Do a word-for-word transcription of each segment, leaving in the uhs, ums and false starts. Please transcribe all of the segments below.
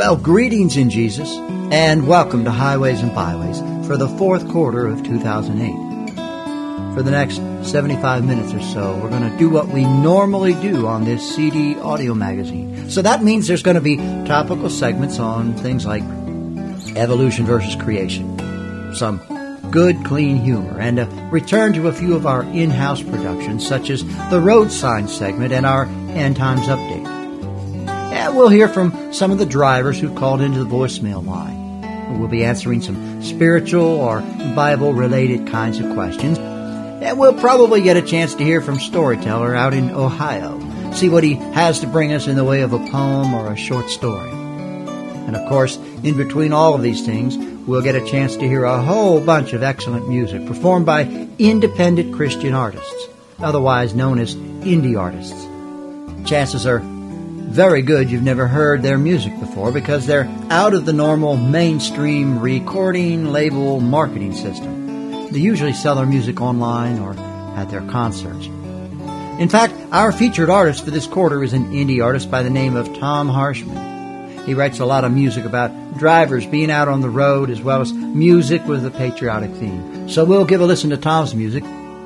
Well, greetings in Jesus, and welcome to Highways and Byways for the fourth quarter of two thousand eight. For the next seventy-five minutes or so, we're going to do what we normally do on this C D audio magazine. So that means there's going to be topical segments on things like evolution versus creation, some good, clean humor, and a return to a few of our in-house productions, such as the road sign segment and our End Times Update. And we'll hear from some of the drivers who called into the voicemail line. We'll be answering some spiritual or Bible-related kinds of questions. And we'll probably get a chance to hear from Storyteller out in Ohio, see what he has to bring us in the way of a poem or a short story. And of course, in between all of these things, we'll get a chance to hear a whole bunch of excellent music performed by independent Christian artists, otherwise known as indie artists. Chances are very good you've never heard their music before because they're out of the normal mainstream recording label marketing system. They usually sell their music online or at their concerts. In fact, our featured artist for this quarter is an indie artist by the name of Tom Harshman. He writes a lot of music about drivers being out on the road as well as music with a patriotic theme. So we'll give a listen to Tom's music.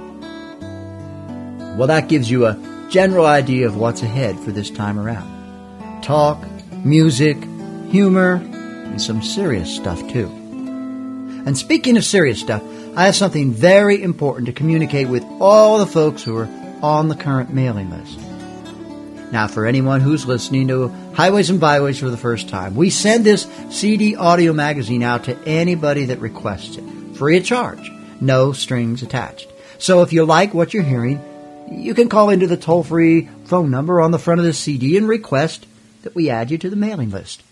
Well, that gives you a general idea of what's ahead for this time around. Talk, music, humor, and some serious stuff too. And speaking of serious stuff, I have something very important to communicate with all the folks who are on the current mailing list. Now, for anyone who's listening to Highways and Byways for the first time, we send this C D audio magazine out to anybody that requests it, free of charge, no strings attached. So if you like what you're hearing, you can call into the toll-free phone number on the front of the C D and request that we add you to the mailing list.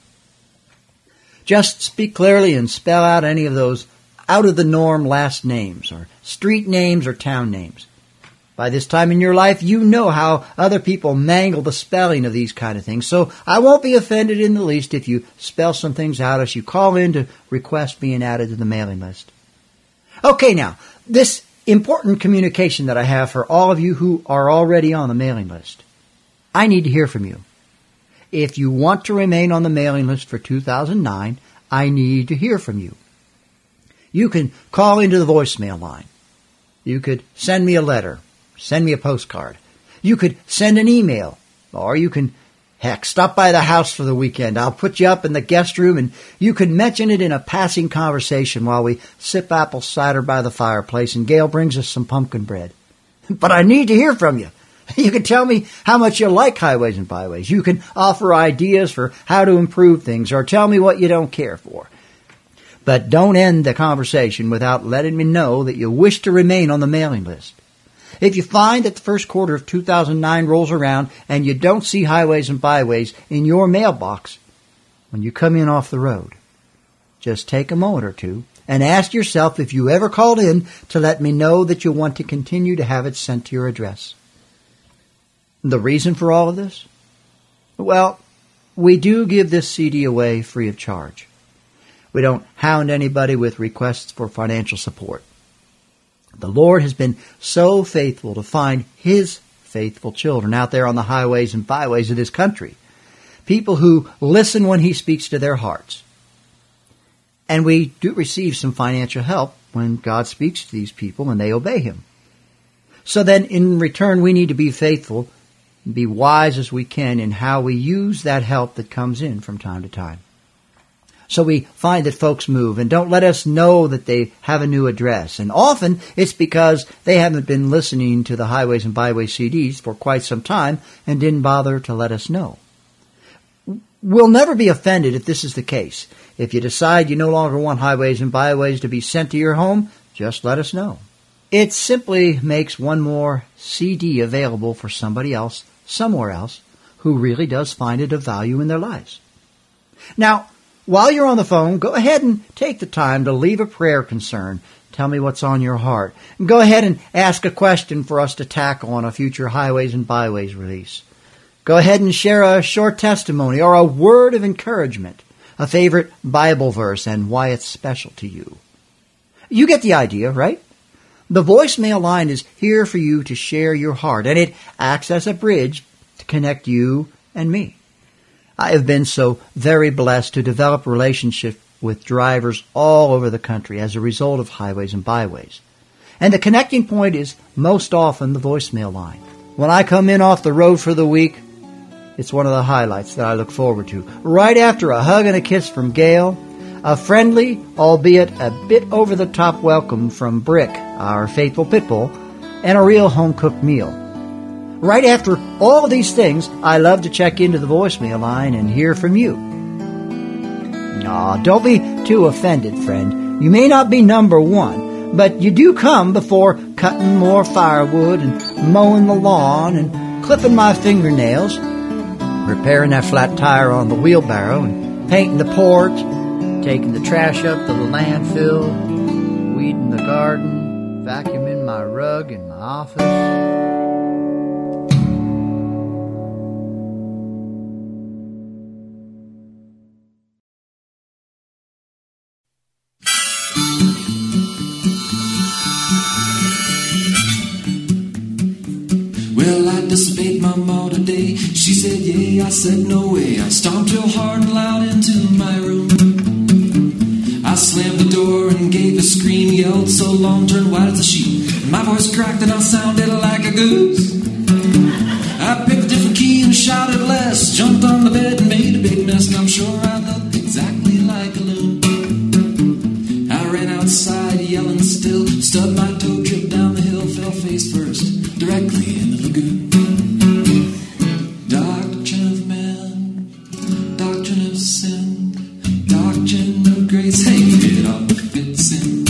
Just speak clearly and spell out any of those out-of-the-norm last names or street names or town names. By this time in your life, you know how other people mangle the spelling of these kind of things, so I won't be offended in the least if you spell some things out as you call in to request being added to the mailing list. Okay, now, this important communication that I have for all of you who are already on the mailing list. I need to hear from you. If you want to remain on the mailing list for two thousand nine, I need to hear from you. You can call into the voicemail line. You could send me a letter, send me a postcard. You could send an email, or you can, heck, stop by the house for the weekend. I'll put you up in the guest room, and you could mention it in a passing conversation while we sip apple cider by the fireplace and Gail brings us some pumpkin bread. But I need to hear from you. You can tell me how much you like Highways and Byways. You can offer ideas for how to improve things or tell me what you don't care for. But don't end the conversation without letting me know that you wish to remain on the mailing list. If you find that the first quarter of two thousand nine rolls around and you don't see Highways and Byways in your mailbox when you come in off the road, just take a moment or two and ask yourself if you ever called in to let me know that you want to continue to have it sent to your address. The reason for all of this? Well, we do give this C D away free of charge. We don't hound anybody with requests for financial support. The Lord has been so faithful to find His faithful children out there on the highways and byways of this country. People who listen when He speaks to their hearts. And we do receive some financial help when God speaks to these people and they obey Him. So then in return we need to be faithful and be wise as we can in how we use that help that comes in from time to time. So we find that folks move and don't let us know that they have a new address. And often it's because they haven't been listening to the Highways and Byways C Ds for quite some time and didn't bother to let us know. We'll never be offended if this is the case. If you decide you no longer want Highways and Byways to be sent to your home, just let us know. It simply makes one more C D available for somebody else, somewhere else, who really does find it of value in their lives. Now, while you're on the phone, go ahead and take the time to leave a prayer concern. Tell me what's on your heart. And go ahead and ask a question for us to tackle on a future Highways and Byways release. Go ahead and share a short testimony or a word of encouragement, a favorite Bible verse, and why it's special to you. You get the idea, right? The voicemail line is here for you to share your heart, and it acts as a bridge to connect you and me. I have been so very blessed to develop relationships with drivers all over the country as a result of highways and byways. And the connecting point is most often the voicemail line. When I come in off the road for the week, it's one of the highlights that I look forward to. Right after a hug and a kiss from Gail, a friendly, albeit a bit over-the-top welcome from Brick, our faithful pit bull, and a real home-cooked meal. Right after all of these things, I love to check into the voicemail line and hear from you. Aw, don't be too offended, friend. You may not be number one, but you do come before cutting more firewood and mowing the lawn and clipping my fingernails, repairing that flat tire on the wheelbarrow and painting the porch, taking the trash up to the landfill, weeding the garden, vacuuming my rug in my office. Well, I disobeyed my ma today. She said, yeah, I said, no way. I stomped real hard and loud into my room. I slammed the door and gave a scream, yelled so long, turned white as a sheet. And my voice cracked and I sounded like a goose. I picked a different key and shouted less, jumped on the bed and made a big mess, and I'm sure I looked exactly like a loon. I ran outside yelling still, stubbed my toe, tripped down the hill, fell face first, directly in the lagoon. Doctrine of man, doctrine of sin, doctrine of grace, hey, it all fits in.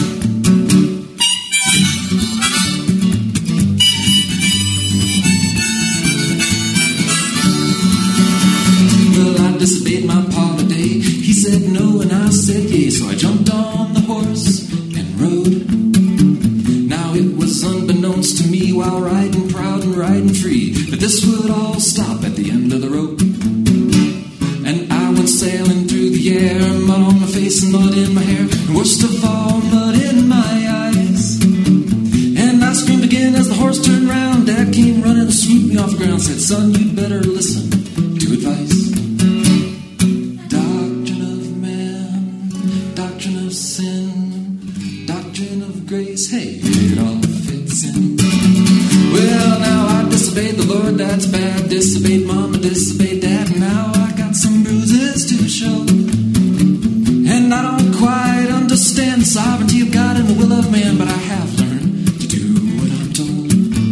Well, I disobeyed my pa today. He said no and I said yay, so I jumped on the horse and rode. Now it was unbeknownst to me while riding proud and riding free that this would all stop at the end of the rope. And I went sailing through the air, mud on my face and mud in my hair, and worst of all, mud in my eyes. And I screamed again as the horse turned round. Dad came running and swooped me off the ground, said, son, you'd better listen to advice. Doctrine of man, doctrine of sin, doctrine of grace, hey, it all fits in. Well, now I disobeyed the Lord, that's bad. Disobeyed Mama, disobeyed Dad, and now I got some bruises to show. And I don't quite understand the sovereignty of God and the will of man, but I have learned to do what I'm told.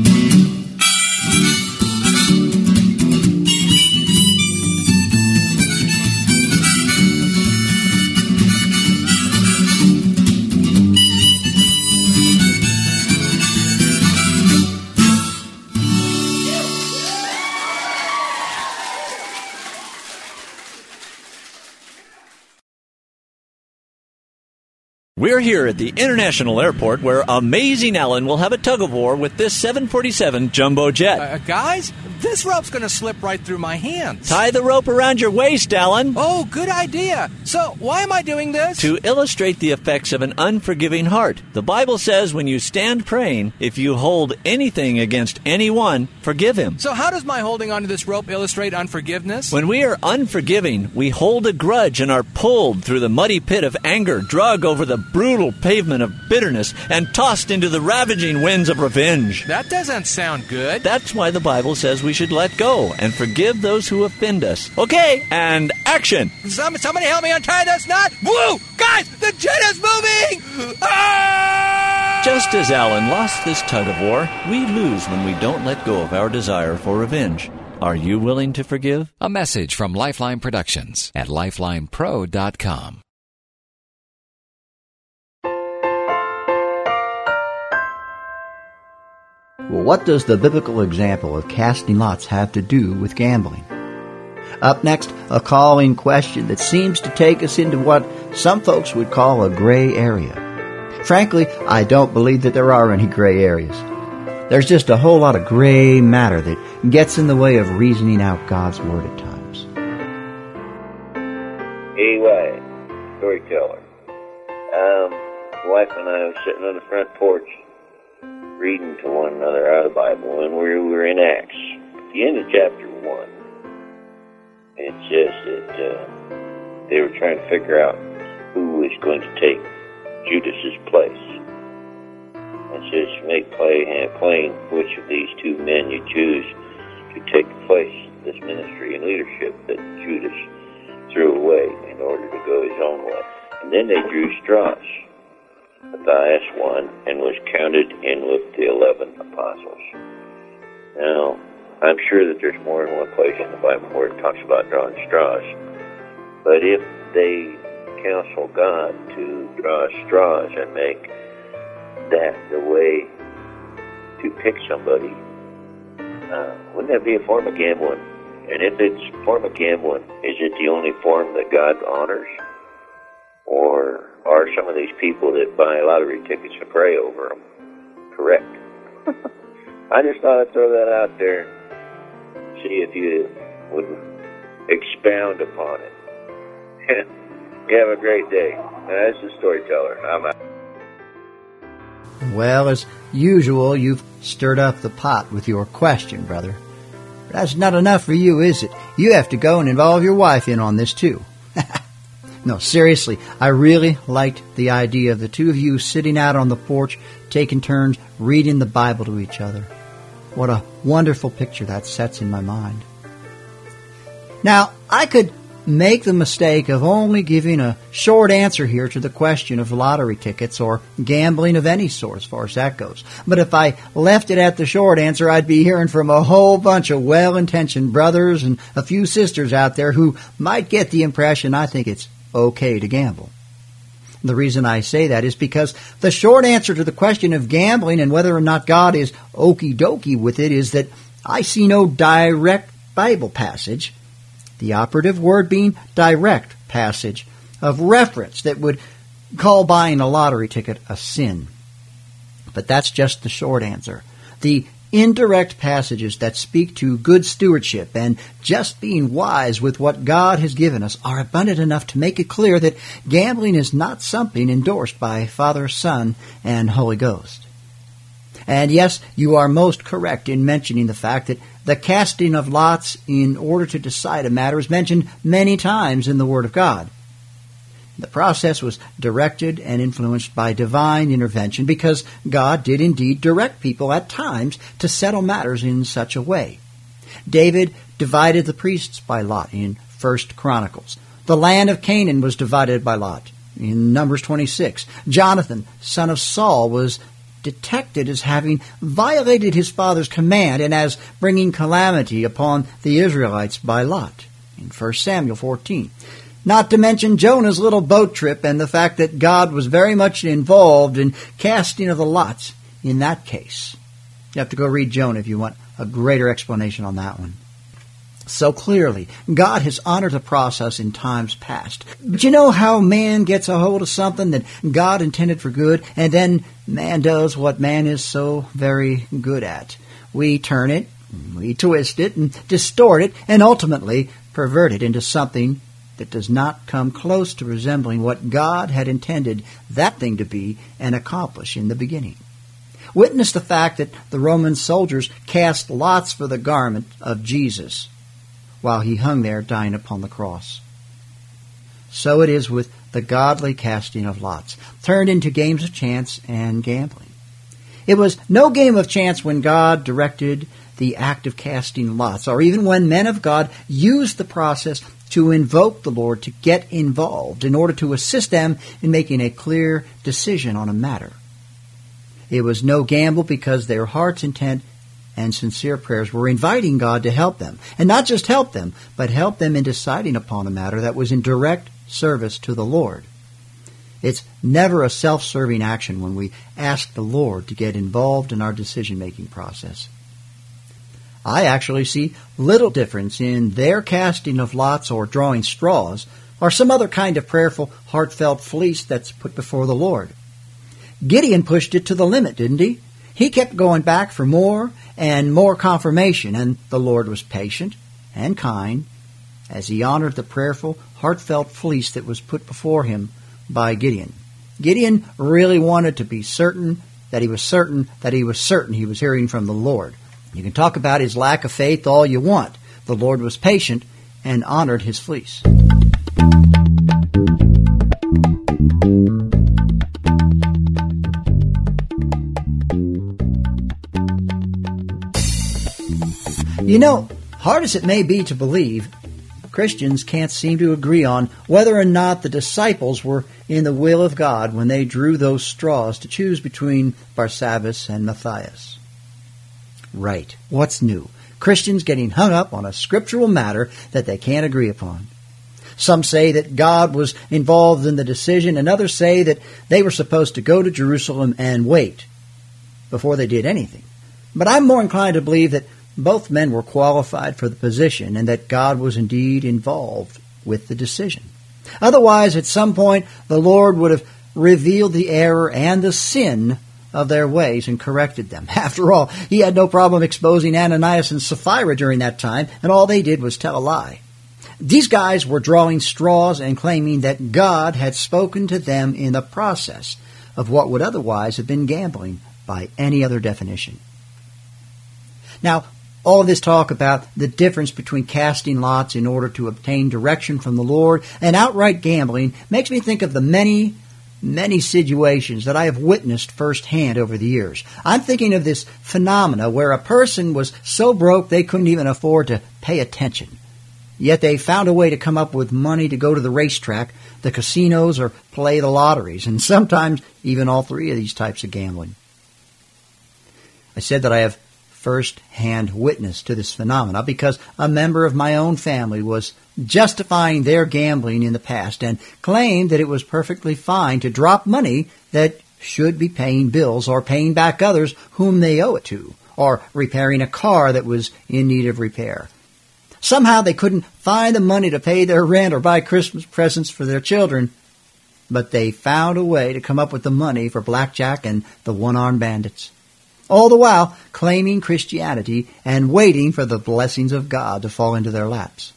We're here at the International Airport where Amazing Alan will have a tug-of-war with this seven forty-seven jumbo jet. Uh, guys, this rope's going to slip right through my hands. Tie the rope around your waist, Alan. Oh, good idea. So, why am I doing this? To illustrate the effects of an unforgiving heart. The Bible says when you stand praying, if you hold anything against anyone, forgive him. So how does my holding onto this rope illustrate unforgiveness? When we are unforgiving, we hold a grudge and are pulled through the muddy pit of anger, drug over the brutal pavement of bitterness, and tossed into the ravaging winds of revenge. That doesn't sound good. That's why the Bible says we should let go and forgive those who offend us. Okay, and action! Some, somebody help me untie this knot! Woo! Guys, the jet is moving! Ah! Just as Alan lost this tug-of-war, we lose when we don't let go of our desire for revenge. Are you willing to forgive? A message from Lifeline Productions at lifeline pro dot com. Well, what does the biblical example of casting lots have to do with gambling? Up next, a calling question that seems to take us into what some folks would call a gray area. Frankly, I don't believe that there are any gray areas. There's just a whole lot of gray matter that gets in the way of reasoning out God's Word at times. E Y, storyteller. Um, my wife and I were sitting on the front porch reading to one another out of the Bible, and we were in Acts, the end of chapter one. It's just that uh, they were trying to figure out who was going to take Judas's place. And just make play and plain which of these two men you choose to take the place, this ministry and leadership that Judas threw away in order to go his own way. And then they drew straws. Matthias won and was counted in with the eleven apostles. Now, I'm sure that there's more than one place in the Bible where it talks about drawing straws. But if they counsel God to draw straws and make that the way to pick somebody, uh, wouldn't that be a form of gambling? And if it's a form of gambling, is it the only form that God honors? Or are some of these people that buy lottery tickets and pray over them correct? I just thought I'd throw that out there, see if you would expound upon it. You have a great day. That's the storyteller. I'm out. Well, as usual, you've stirred up the pot with your question, brother. That's not enough for you, is it? You have to go and involve your wife in on this, too. No, seriously, I really liked the idea of the two of you sitting out on the porch, taking turns reading the Bible to each other. What a wonderful picture that sets in my mind. Now, I could make the mistake of only giving a short answer here to the question of lottery tickets or gambling of any sort as far as that goes. But if I left it at the short answer, I'd be hearing from a whole bunch of well-intentioned brothers and a few sisters out there who might get the impression I think it's okay to gamble. The reason I say that is because the short answer to the question of gambling and whether or not God is okie dokie with it is that I see no direct Bible passage, the operative word being direct passage, of reference that would call buying a lottery ticket a sin. But that's just the short answer. The indirect passages that speak to good stewardship and just being wise with what God has given us are abundant enough to make it clear that gambling is not something endorsed by Father, Son, and Holy Ghost. And yes, you are most correct in mentioning the fact that the casting of lots in order to decide a matter is mentioned many times in the Word of God. The process was directed and influenced by divine intervention because God did indeed direct people at times to settle matters in such a way. David divided the priests by lot in First Chronicles. The land of Canaan was divided by lot in Numbers twenty-six. Jonathan, son of Saul, was detected as having violated his father's command and as bringing calamity upon the Israelites by lot in First Samuel fourteen. Not to mention Jonah's little boat trip and the fact that God was very much involved in casting of the lots in that case. You have to go read Jonah if you want a greater explanation on that one. So clearly, God has honored the process in times past. But you know how man gets a hold of something that God intended for good, and then man does what man is so very good at. We turn it, we twist it, and distort it, and ultimately pervert it into something that does not come close to resembling what God had intended that thing to be and accomplish in the beginning. Witness the fact that the Roman soldiers cast lots for the garment of Jesus while he hung there dying upon the cross. So it is with the godly casting of lots, turned into games of chance and gambling. It was no game of chance when God directed the act of casting lots, or even when men of God used the process to invoke the Lord to get involved in order to assist them in making a clear decision on a matter. It was no gamble because their heart's intent and sincere prayers were inviting God to help them, and not just help them, but help them in deciding upon a matter that was in direct service to the Lord. It's never a self-serving action when we ask the Lord to get involved in our decision-making process. I actually see little difference in their casting of lots or drawing straws or some other kind of prayerful, heartfelt fleece that's put before the Lord. Gideon pushed it to the limit, didn't he? He kept going back for more and more confirmation, and the Lord was patient and kind as he honored the prayerful, heartfelt fleece that was put before him by Gideon. Gideon really wanted to be certain that he was certain that he was certain he was hearing from the Lord. You can talk about his lack of faith all you want. The Lord was patient, and honored his fleece. You know, hard as it may be to believe, Christians can't seem to agree on whether or not the disciples were in the will of God when they drew those straws to choose between Barsabbas and Matthias. Right. What's new? Christians getting hung up on a scriptural matter that they can't agree upon. Some say that God was involved in the decision, and others say that they were supposed to go to Jerusalem and wait before they did anything. But I'm more inclined to believe that both men were qualified for the position and that God was indeed involved with the decision. Otherwise, at some point, the Lord would have revealed the error and the sin of their ways and corrected them. After all, he had no problem exposing Ananias and Sapphira during that time, and all they did was tell a lie. These guys were drawing straws and claiming that God had spoken to them in the process of what would otherwise have been gambling by any other definition. Now, all of this talk about the difference between casting lots in order to obtain direction from the Lord and outright gambling makes me think of the many, many situations that I have witnessed firsthand over the years. I'm thinking of this phenomena where a person was so broke they couldn't even afford to pay attention. Yet they found a way to come up with money to go to the racetrack, the casinos, or play the lotteries, and sometimes even all three of these types of gambling. I said that I have first-hand witness to this phenomena because a member of my own family was justifying their gambling in the past and claimed that it was perfectly fine to drop money that should be paying bills or paying back others whom they owe it to, or repairing a car that was in need of repair. Somehow they couldn't find the money to pay their rent or buy Christmas presents for their children, but they found a way to come up with the money for blackjack and the one-armed bandits. All the while claiming Christianity and waiting for the blessings of God to fall into their laps.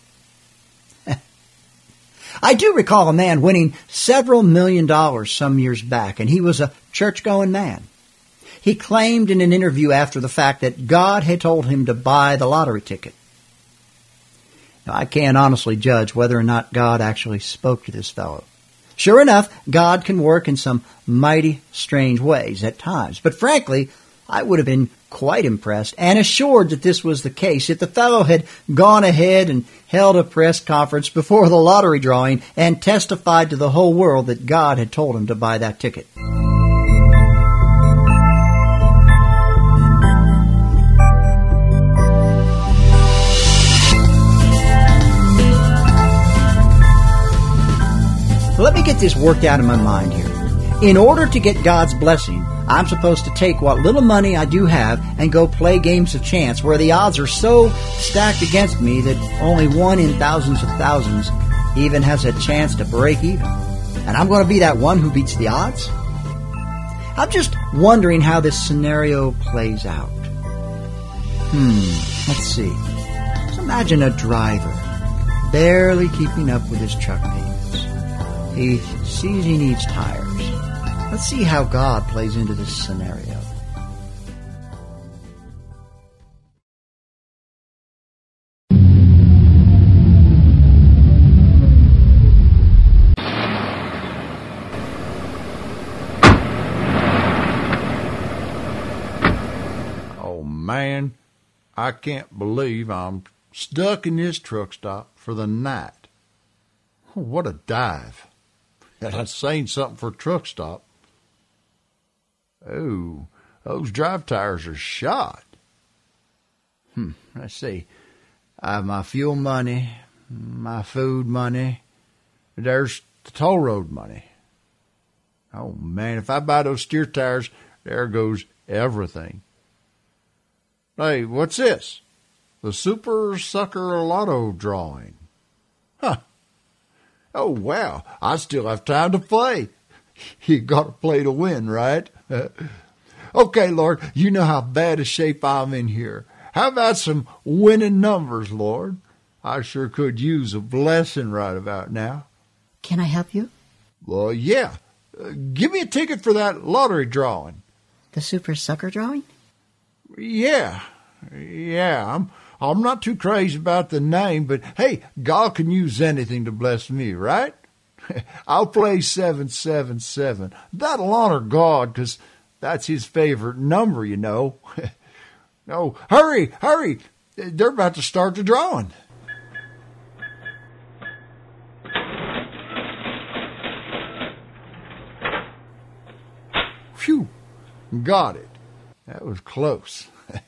I do recall a man winning several million dollars some years back, and he was a church-going man. He claimed in an interview after the fact that God had told him to buy the lottery ticket. Now, I can't honestly judge whether or not God actually spoke to this fellow. Sure enough, God can work in some mighty strange ways at times, but frankly, I would have been quite impressed and assured that this was the case if the fellow had gone ahead and held a press conference before the lottery drawing and testified to the whole world that God had told him to buy that ticket. Let me get this worked out in my mind here. In order to get God's blessing, I'm supposed to take what little money I do have and go play games of chance where the odds are so stacked against me that only one in thousands of thousands even has a chance to break even. And I'm going to be that one who beats the odds? I'm just wondering how this scenario plays out. Hmm, let's see. Let's imagine a driver barely keeping up with his truck payments. He sees he needs tires. Let's see how God plays into this scenario. Oh, man, I can't believe I'm stuck in this truck stop for the night. Oh, what a dive. That's saying something for a truck stop. Oh, those drive tires are shot. Hmm, let's see. I have my fuel money, my food money. There's the toll road money. Oh, man, if I buy those steer tires, there goes everything. Hey, what's this? The Super Sucker Lotto drawing. Huh. Oh, wow, I still have time to play. You got to play to win, right? Okay, Lord, you know how bad a shape I'm in here. How about some winning numbers, Lord? I sure could use a blessing right about now. Can I help you? Well, yeah. Uh, give me a ticket for that lottery drawing. The Super Sucker drawing? Yeah. Yeah, I'm I'm not too crazy about the name, but hey, God can use anything to bless me, right? I'll play seven seven seven. That'll honor God, because that's his favorite number, you know. Oh, hurry, hurry. They're about to start the drawing. Phew, got it. That was close.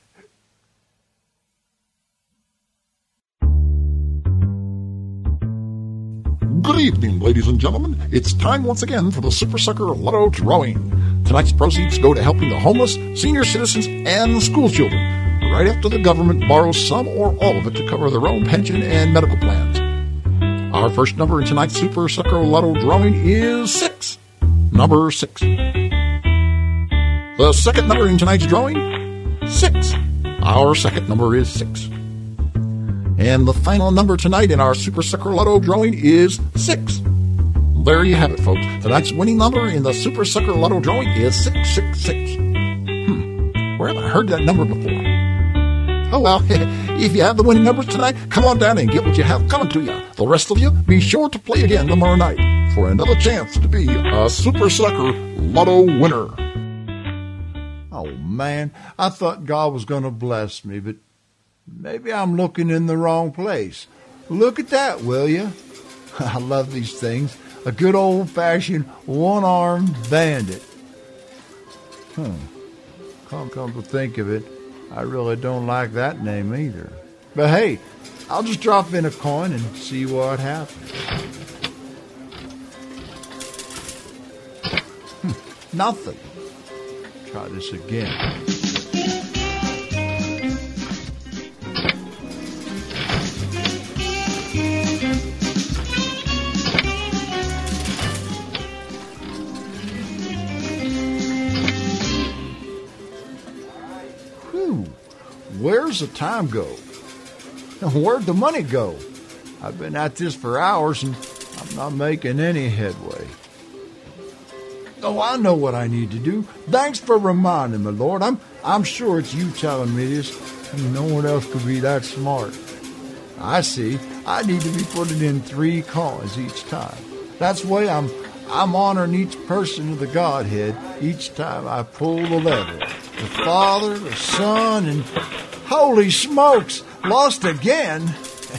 Good evening, ladies and gentlemen. It's time once again for the Super Sucker Lotto Drawing. Tonight's proceeds go to helping the homeless, senior citizens, and school children, right after the government borrows some or all of it to cover their own pension and medical plans. Our first number in tonight's Super Sucker Lotto Drawing is six. Number six. The second number in tonight's drawing, six. Our second number is six. And the final number tonight in our Super Sucker Lotto drawing is six. There you have it, folks. Tonight's winning number in the Super Sucker Lotto drawing is six six six. Hmm, where have I heard that number before? Oh well, if you have the winning numbers tonight, come on down and get what you have coming to you. The rest of you, be sure to play again tomorrow night for another chance to be a Super Sucker Lotto winner. Oh man, I thought God was going to bless me, but maybe I'm looking in the wrong place. Look at that, will you? I love these things. A good old-fashioned one-armed bandit. Hmm. Come, come to think of it, I really don't like that name either. But hey, I'll just drop in a coin and see what happens. Hmm. Nothing. Try this again. Where's the time go? Where'd the money go? I've been at this for hours and I'm not making any headway. Oh, I know what I need to do. Thanks for reminding me, Lord. I'm I'm sure it's you telling me this. No one else could be that smart. I see. I need to be putting in three coins each time. That's the way I'm I'm honoring each person of the Godhead each time I pull the lever. The Father, the Son, and holy smokes, lost again.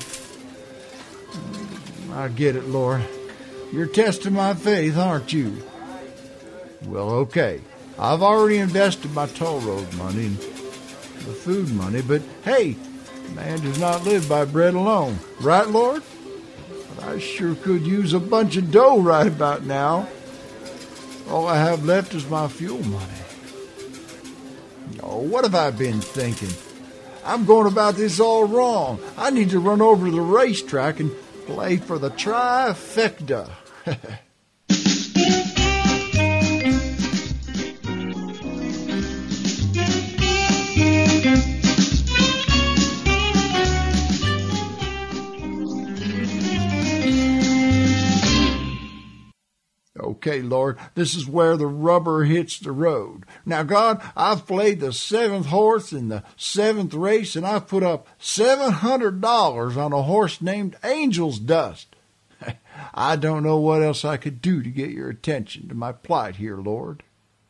I get it, Lord. You're testing my faith, aren't you? Well, okay. I've already invested my toll road money and the food money, but hey, man does not live by bread alone. Right, Lord? But I sure could use a bunch of dough right about now. All I have left is my fuel money. Oh, what have I been thinking? I'm going about this all wrong. I need to run over to the racetrack and play for the trifecta. Okay, Lord, this is where the rubber hits the road. Now, God, I've played the seventh horse in the seventh race, and I've put up seven hundred dollars on a horse named Angel's Dust. I don't know what else I could do to get your attention to my plight here, Lord.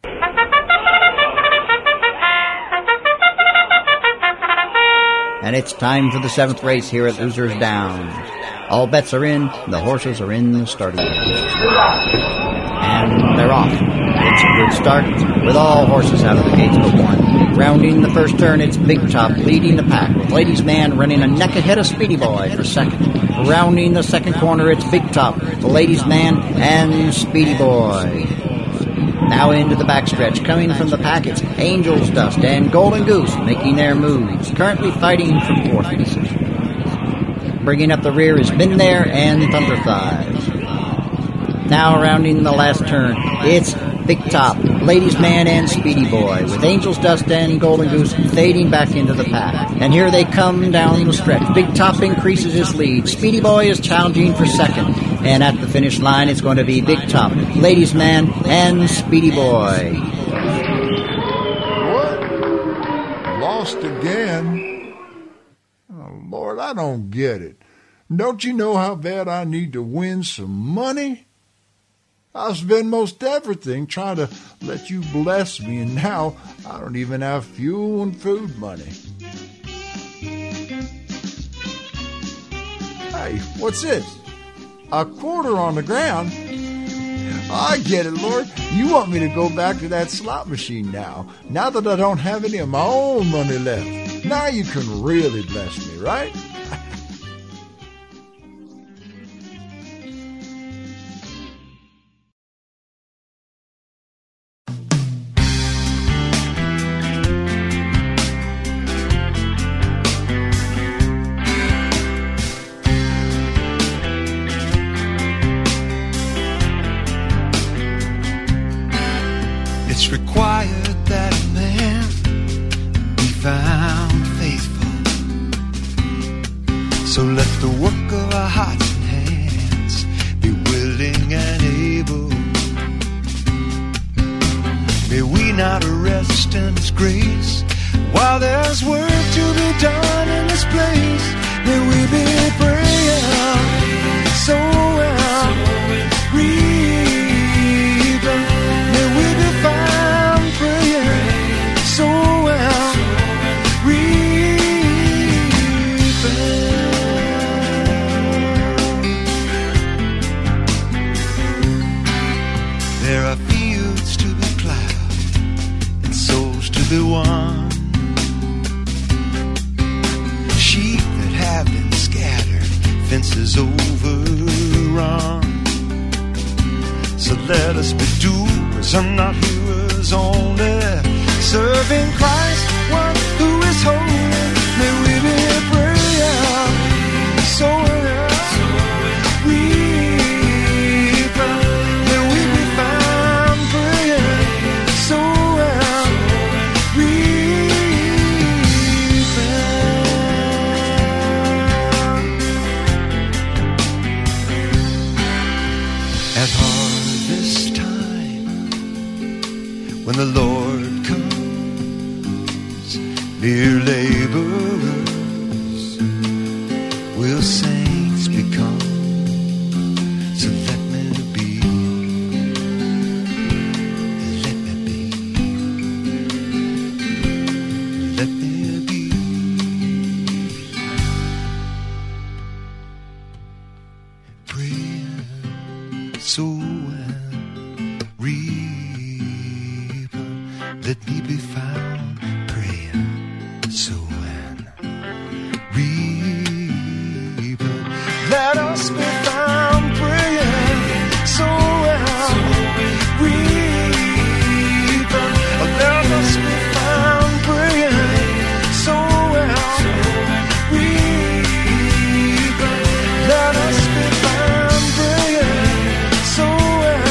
And it's time for the seventh race here at Losers Downs. All bets are in. The horses are in the starting gate. And they're off. It's a good start with all horses out of the gates but one. Rounding the first turn, it's Big Top leading the pack with Ladies Man running a neck ahead of Speedy Boy for second. Rounding the second corner, it's Big Top, the Ladies Man, and Speedy Boy. Now into the backstretch, coming from the pack, it's Angel's Dust and Golden Goose making their moves, currently fighting for fourth position. Bringing up the rear is Been There and Thunder Thighs. Now rounding the last turn, it's Big Top, Ladies Man, and Speedy Boy, with Angel's Dust and Golden Goose fading back into the pack. And here they come down the stretch. Big Top increases his lead. Speedy Boy is challenging for second. And at the finish line, it's going to be Big Top, Ladies Man, and Speedy Boy. What? Lost again? Lord, I don't get it. Don't you know how bad I need to win some money? I've spent most everything trying to let you bless me, and now I don't even have fuel and food money. Hey, what's this? A quarter on the ground? I get it, Lord. You want me to go back to that slot machine now, now that I don't have any of my own money left. Now you can really bless me, right? It's required that a man be found faithful. So let the work of our hearts and hands be willing and able. May we not rest in His grace while there's work to be done in this place. May we be praying so well, reaping. May we be found praying so well, reaping. There are fields to be plowed and souls to be won, sheep that have been scattered, fences overrun. So let us be doers and not hearers only, serving Christ, one who is holy. May we be praying so reaping. May we be found praying so reaping. At harvest time, when the Lord comes, dear laborers will saints become. So let me be, let me be, let me be. Praying so reaping, let me be found praying, sowing, reaping. Let us be found praying, sowing, reaping. Let us be found praying, sowing, reaping. Let us be found praying, sowing,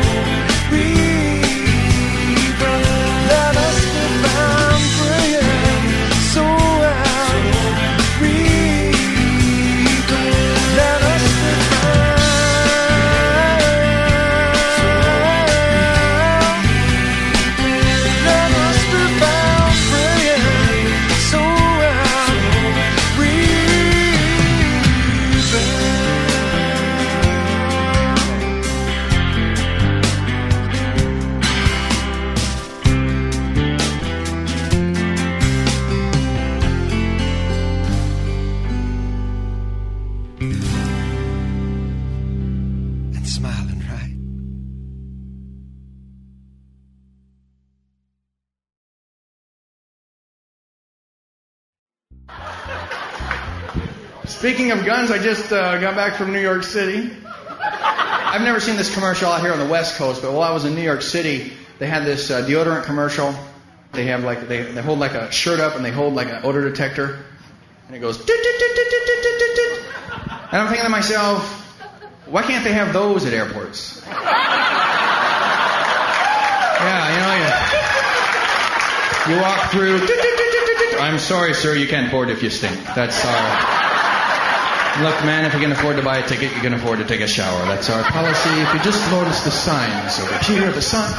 reaping. Let us be found praying, sowing, reaping. Let us be Let us be found praying, sowing, and smiling, right? Speaking of guns, I just uh, got back from New York City. I've never seen this commercial out here on the West Coast, but while I was in New York City, they had this uh, deodorant commercial. They have like they, they hold like a shirt up and they hold like an odor detector, and it goes. "Toot, toot, toot, toot, toot, toot, toot, toot." And I'm thinking to myself, why can't they have those at airports? Yeah, you know, you, you walk through. "Toot, toot, toot, toot, toot, toot." I'm sorry, sir, you can't board if you stink. That's our. Look, man, if you can afford to buy a ticket, you can afford to take a shower. That's our policy. If you just notice the signs over here, the sign.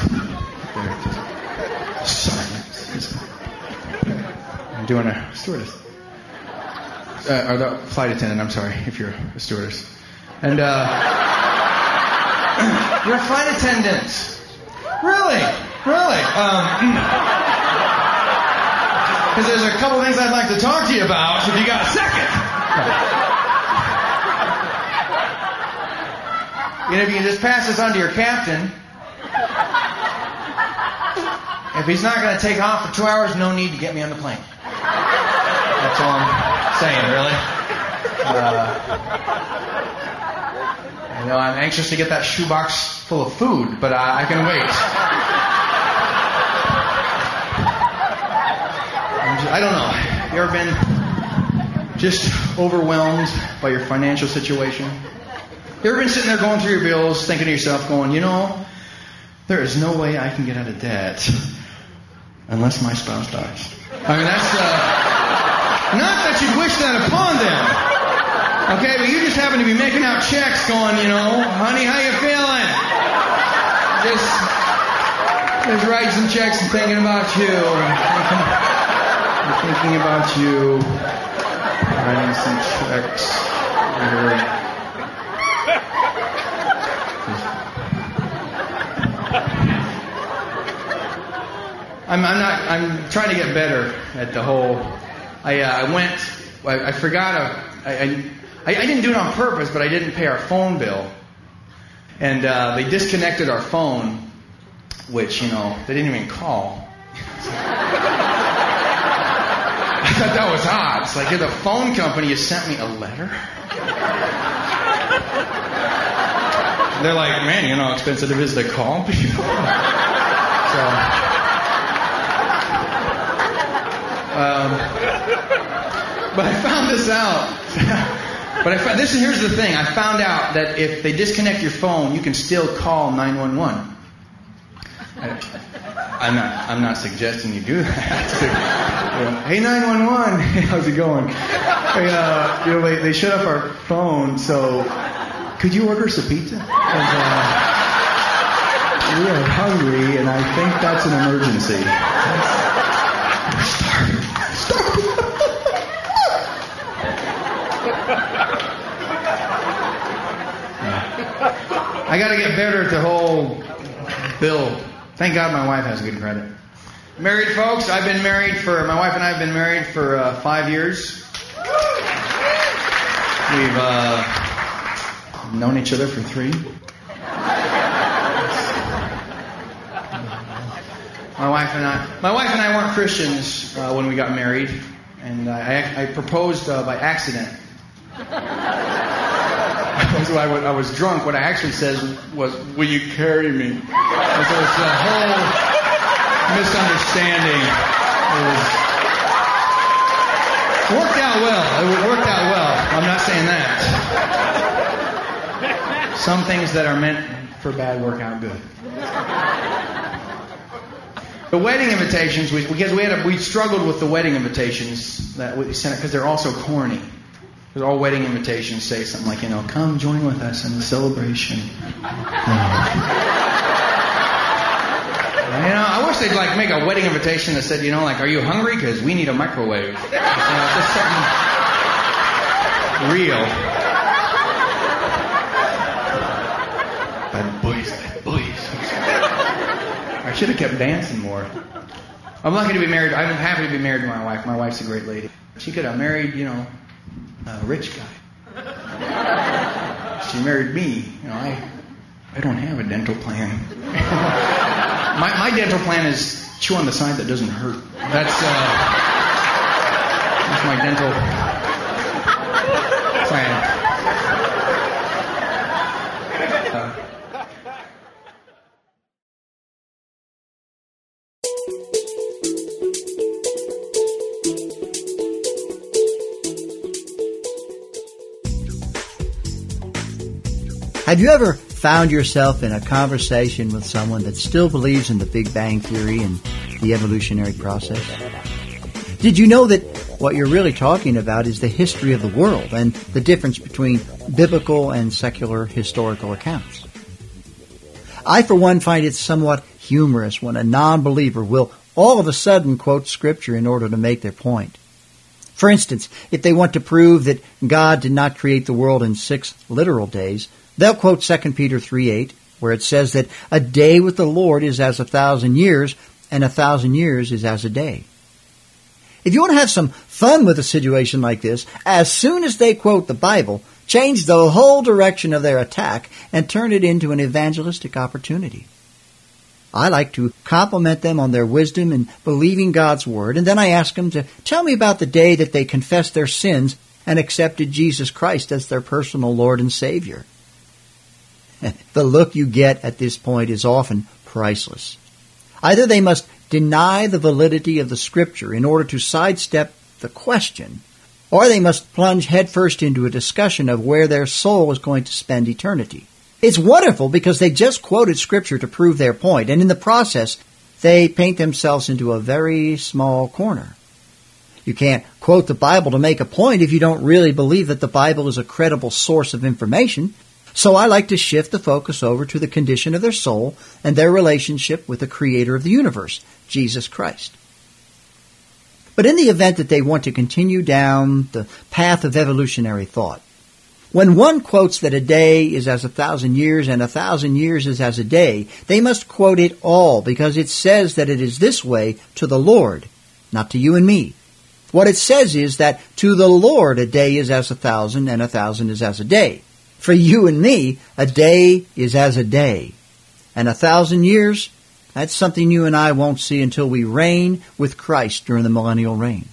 Sign. I'm doing a stewardess. uh, or the flight attendant, I'm sorry, if you're a stewardess. And, uh, you're a flight attendant. Really? Really? Um, because there's a couple things I'd like to talk to you about, if you got a second. You know, if you can just pass this on to your captain. If he's not going to take off for two hours, no need to get me on the plane. That's all I'm saying, really. Uh, I know I'm anxious to get that shoebox full of food, but uh, I can wait. I'm just, I don't know. You ever been just overwhelmed by your financial situation? You ever been sitting there going through your bills, thinking to yourself, going, you know, there is no way I can get out of debt unless my spouse dies. I mean, that's, uh, not that you'd wish that upon them. Okay, but you just happen to be making out checks going, you know, honey, how you feeling? Just, just writing some checks and thinking about you. Thinking, thinking about you. Writing some checks. I'm, I'm not. I'm trying to get better at the whole. I uh, I went. I, I forgot. A, I, I I didn't do it on purpose, but I didn't pay our phone bill, and uh, they disconnected our phone, which you know they didn't even call. I thought that was odd. It's like, you're the phone company. You sent me a letter. They're like, man, you know how expensive it is to call people. So. Um, but I found this out. But I found, this here's the thing. I found out that if they disconnect your phone, you can still call nine one one. I, I'm not. I'm not suggesting you do that. You know, hey nine one one, how's it going? Hey, uh, you know, they, they shut off our phone, so could you order us a pizza? Uh, we are hungry, and I think that's an emergency. We're starving. I got to get better at the whole bill. Thank God my wife has good credit. Married folks, I've been married for, my wife and I have been married for uh, five years. We've uh, known each other for three. My wife and I, my wife and I weren't Christians uh, when we got married, and I, I proposed uh, by accident. So I, I was drunk. What I actually said was, "Will you carry me?" And so it's a whole misunderstanding. It was, worked out well. It worked out well. I'm not saying that. Some things that are meant for bad work out good. The wedding invitations, we, because we had a, we struggled with the wedding invitations that we sent because they're also corny. Because all wedding invitations say something like, you know, come join with us in the celebration. You know, I wish they'd like make a wedding invitation that said, you know, like, are you hungry? Because we need a microwave. You know, just something real. Bad boys, bad boys. I should have kept dancing more. I'm lucky to be married. I'm happy to be married to my wife. My wife's a great lady. She could have married, you know, a rich guy. She married me. You know, I I don't have a dental plan. my my dental plan is chew on the side that doesn't hurt. That's uh, that's my dental plan. Uh, Have you ever found yourself in a conversation with someone that still believes in the Big Bang Theory and the evolutionary process? Did you know that what you're really talking about is the history of the world and the difference between biblical and secular historical accounts? I, for one, find it somewhat humorous when a non-believer will all of a sudden quote Scripture in order to make their point. For instance, if they want to prove that God did not create the world in six literal days, they'll quote Second Peter three eight, where it says that a day with the Lord is as a thousand years, and a thousand years is as a day. If you want to have some fun with a situation like this, as soon as they quote the Bible, change the whole direction of their attack and turn it into an evangelistic opportunity. I like to compliment them on their wisdom in believing God's Word, and then I ask them to tell me about the day that they confessed their sins and accepted Jesus Christ as their personal Lord and Savior. The look you get at this point is often priceless. Either they must deny the validity of the Scripture in order to sidestep the question, or they must plunge headfirst into a discussion of where their soul is going to spend eternity. It's wonderful because they just quoted Scripture to prove their point, and in the process, they paint themselves into a very small corner. You can't quote the Bible to make a point if you don't really believe that the Bible is a credible source of information. So I like to shift the focus over to the condition of their soul and their relationship with the Creator of the universe, Jesus Christ. But in the event that they want to continue down the path of evolutionary thought, when one quotes that a day is as a thousand years and a thousand years is as a day, they must quote it all because it says that it is this way to the Lord, not to you and me. What it says is that to the Lord a day is as a thousand and a thousand is as a day. For you and me, a day is as a day. And a thousand years, that's something you and I won't see until we reign with Christ during the millennial reign.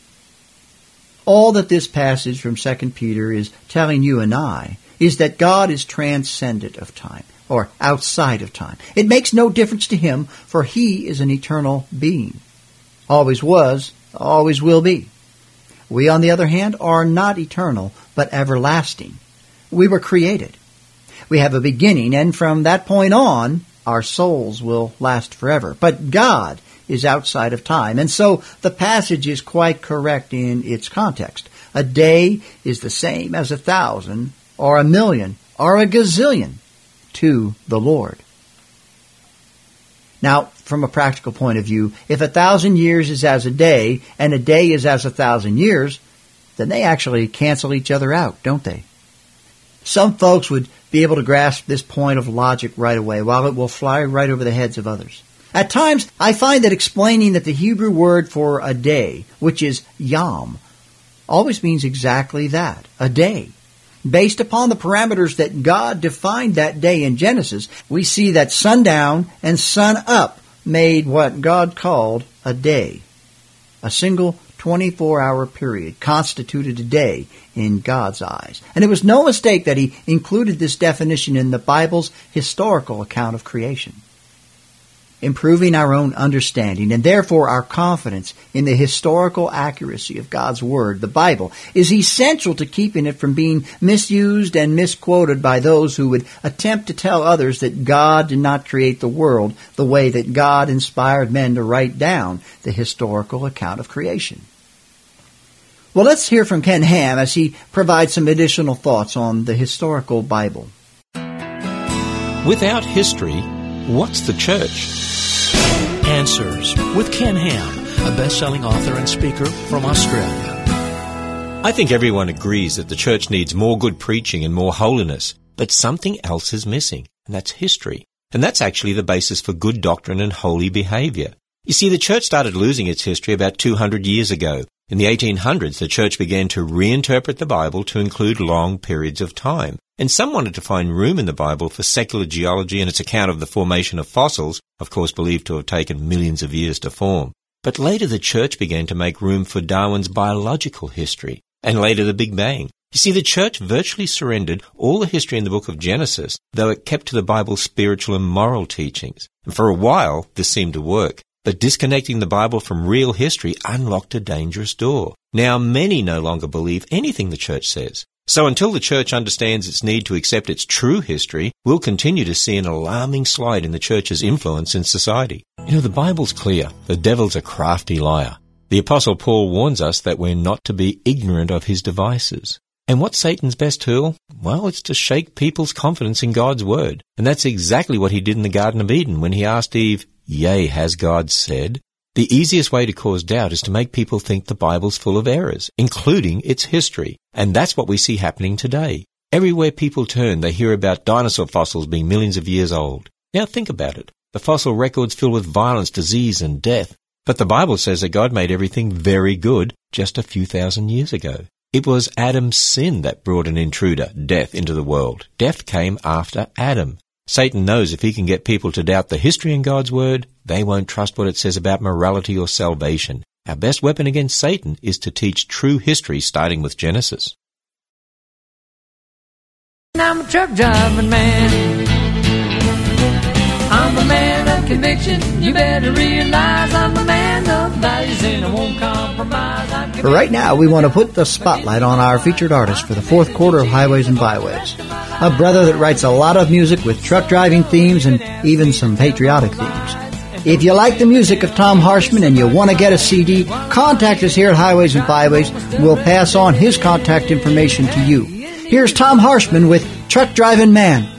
All that this passage from Second Peter is telling you and I is that God is transcendent of time, or outside of time. It makes no difference to Him, for He is an eternal being. Always was, always will be. We, on the other hand, are not eternal, but everlasting. We were created. We have a beginning, and from that point on, our souls will last forever. But God is outside of time, and so the passage is quite correct in its context. A day is the same as a thousand, or a million, or a gazillion to the Lord. Now, from a practical point of view, if a thousand years is as a day, and a day is as a thousand years, then they actually cancel each other out, don't they? Some folks would be able to grasp this point of logic right away, while it will fly right over the heads of others. At times, I find that explaining that the Hebrew word for a day, which is yom, always means exactly that, a day. Based upon the parameters that God defined that day in Genesis, we see that sundown and sun up made what God called a day. A single twenty-four hour period constituted a day in God's eyes. And it was no mistake that He included this definition in the Bible's historical account of creation. Improving our own understanding and therefore our confidence in the historical accuracy of God's Word, the Bible, is essential to keeping it from being misused and misquoted by those who would attempt to tell others that God did not create the world the way that God inspired men to write down the historical account of creation. Well, let's hear from Ken Ham as he provides some additional thoughts on the historical Bible. Without history, what's the church? Answers with Ken Ham, a best-selling author and speaker from Australia. I think everyone agrees that the church needs more good preaching and more holiness, but something else is missing, and that's history. And that's actually the basis for good doctrine and holy behavior. You see, the church started losing its history about two hundred years ago. In the eighteen hundreds, the church began to reinterpret the Bible to include long periods of time. And some wanted to find room in the Bible for secular geology and its account of the formation of fossils, of course believed to have taken millions of years to form. But later the church began to make room for Darwin's biological history, and later the Big Bang. You see, the church virtually surrendered all the history in the book of Genesis, though it kept to the Bible's spiritual and moral teachings. And for a while, this seemed to work. But disconnecting the Bible from real history unlocked a dangerous door. Now many no longer believe anything the church says. So until the church understands its need to accept its true history, we'll continue to see an alarming slide in the church's influence in society. You know, the Bible's clear. The devil's a crafty liar. The Apostle Paul warns us that we're not to be ignorant of his devices. And what's Satan's best tool? Well, it's to shake people's confidence in God's word. And that's exactly what he did in the Garden of Eden when he asked Eve, "Yea, has God said?" The easiest way to cause doubt is to make people think the Bible's full of errors, including its history. And that's what we see happening today. Everywhere people turn, they hear about dinosaur fossils being millions of years old. Now think about it. The fossil record's filled with violence, disease, and death. But the Bible says that God made everything very good just a few thousand years ago. It was Adam's sin that brought an intruder, death, into the world. Death came after Adam. Satan knows if he can get people to doubt the history in God's Word, they won't trust what it says about morality or salvation. Our best weapon against Satan is to teach true history, starting with Genesis. I'm a truck driving man. I'm a man of conviction. You better realize I'm a man of values and I won't compromise. I'm For right now, we want to put the spotlight on our featured artist for the fourth quarter of Highways and Byways. A brother that writes a lot of music with truck driving themes and even some patriotic themes. If you like the music of Tom Harshman and you want to get a C D, contact us here at Highways and Byways. We'll pass on his contact information to you. Here's Tom Harshman with Truck Driving Man.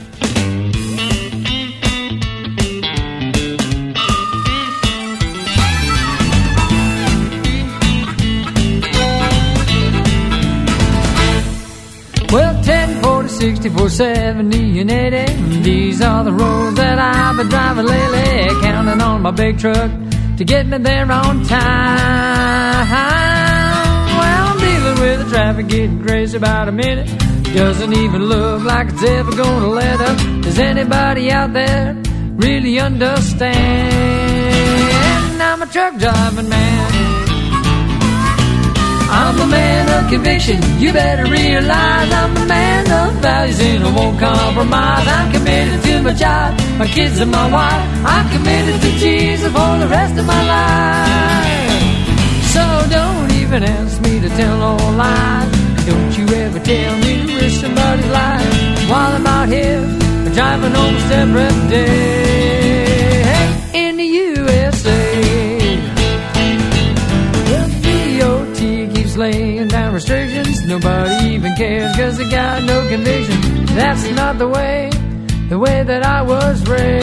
Well, ten, forty, sixty-four, seventy, and eighty. These are the roads that I've been driving lately, counting on my big truck to get me there on time. Well, I'm dealing with the traffic getting crazy about a minute. Doesn't even look like it's ever gonna let up. Does anybody out there really understand? I'm a truck driving man. I'm a man of conviction. You better realize I'm a man of values and I won't compromise. I'm committed to my job, my kids and my wife. I'm committed to Jesus for the rest of my life. So don't even ask me to tell no lies. Don't you ever tell me to risk somebody's life while I'm out here driving almost every day. Hey, in the U S A. Laying down restrictions, nobody even cares cause they got no conviction. That's not the way, the way that I was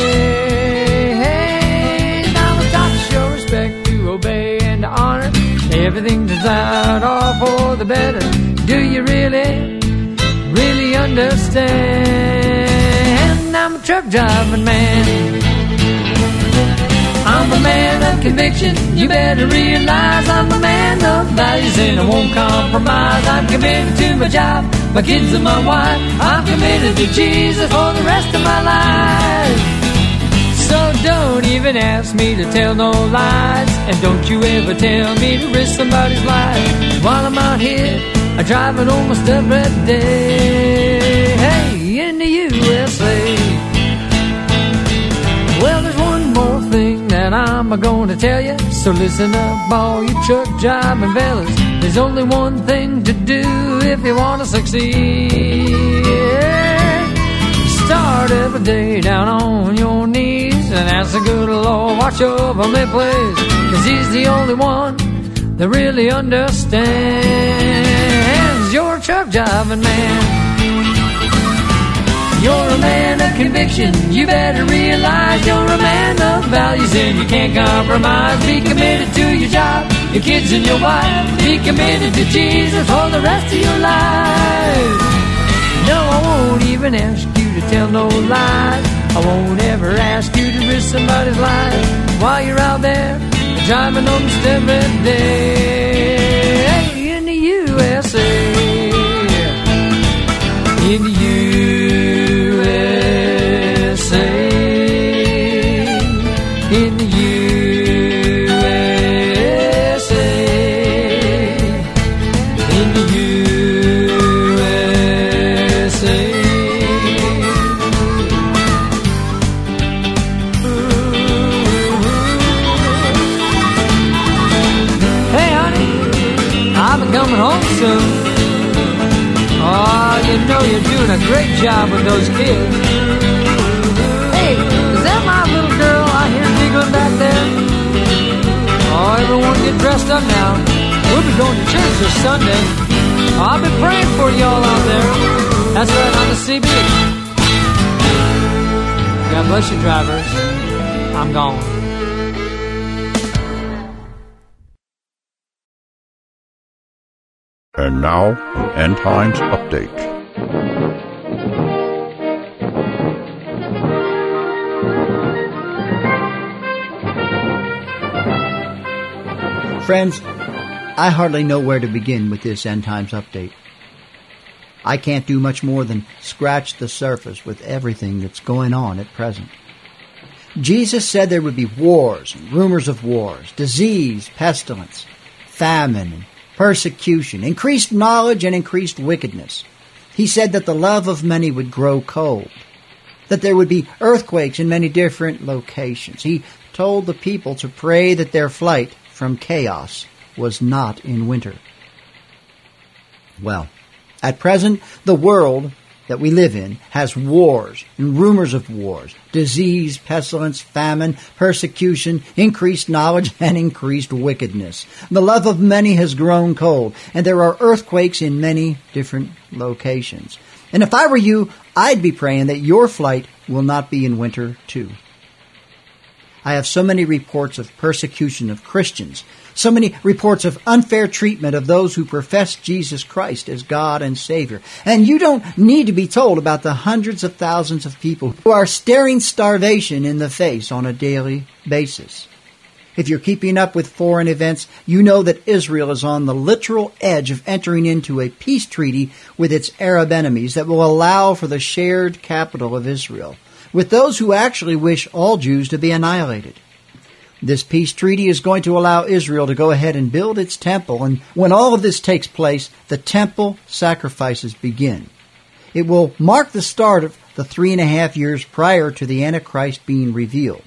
raised. I was taught to show respect, to obey and to honor. Everything turns out all for the better. Do you really, really understand? I'm a truck driving man. I'm a man of conviction. You better realize I'm a man of values and I won't compromise. I'm committed to my job, my kids and my wife. I'm committed to Jesus for the rest of my life. So don't even ask me to tell no lies. And don't you ever tell me to risk somebody's life while I'm out here driving almost every day. Hey, in the U S A. Well, there's one more thing that I'm going to tell you. So listen up, all you truck driving fellas. There's only one thing to do if you want to succeed. Start every day down on your knees and ask the good Lord, watch over me, please. Cause He's the only one that really understands. You're a truck driving man. You're a man of conviction. You better realize you're a man of values and you can't compromise. Be committed to your job, your kids and your wife. Be committed to Jesus for the rest of your life. No, I won't even ask you to tell no lies. I won't ever ask you to risk somebody's life while you're out there driving almost every day. Hey, in the U S A. In the U S A. In the U S A. In the U S A. Hey honey, I'll be coming home soon. Oh, you know you're doing a great job with those kids. Hey, is that my little girl I hear giggling back there? Oh, everyone get dressed up now. We'll be going to church this Sunday. I'll be praying for y'all out there. That's right, on the C B. God bless you, drivers. I'm gone. And now, the End Times Update. Friends, I hardly know where to begin with this End Times Update. I can't do much more than scratch the surface with everything that's going on at present. Jesus said there would be wars and rumors of wars, disease, pestilence, famine, and persecution, increased knowledge and increased wickedness. He said that the love of many would grow cold, that there would be earthquakes in many different locations. He told the people to pray that their flight from chaos was not in winter. Well, at present, the world that we live in has wars and rumors of wars, disease, pestilence, famine, persecution, increased knowledge, and increased wickedness. The love of many has grown cold, and there are earthquakes in many different locations. And if I were you, I'd be praying that your flight will not be in winter too. I have so many reports of persecution of Christians, so many reports of unfair treatment of those who profess Jesus Christ as God and Savior. And you don't need to be told about the hundreds of thousands of people who are staring starvation in the face on a daily basis. If you're keeping up with foreign events, you know that Israel is on the literal edge of entering into a peace treaty with its Arab enemies that will allow for the shared capital of Israel, with those who actually wish all Jews to be annihilated. This peace treaty is going to allow Israel to go ahead and build its temple, and when all of this takes place, the temple sacrifices begin. It will mark the start of the three and a half years prior to the Antichrist being revealed.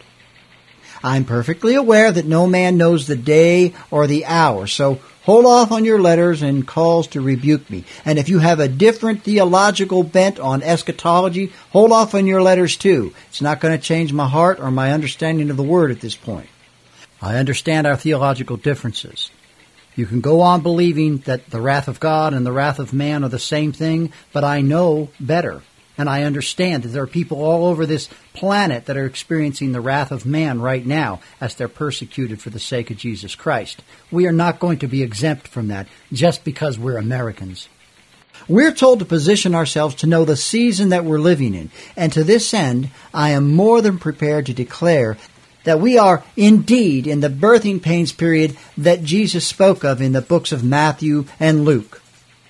I'm perfectly aware that no man knows the day or the hour, so hold off on your letters and calls to rebuke me. And if you have a different theological bent on eschatology, hold off on your letters too. It's not going to change my heart or my understanding of the Word at this point. I understand our theological differences. You can go on believing that the wrath of God and the wrath of man are the same thing, but I know better. And I understand that there are people all over this planet that are experiencing the wrath of man right now as they're persecuted for the sake of Jesus Christ. We are not going to be exempt from that just because we're Americans. We're told to position ourselves to know the season that we're living in. And to this end, I am more than prepared to declare that we are indeed in the birthing pains period that Jesus spoke of in the books of Matthew and Luke.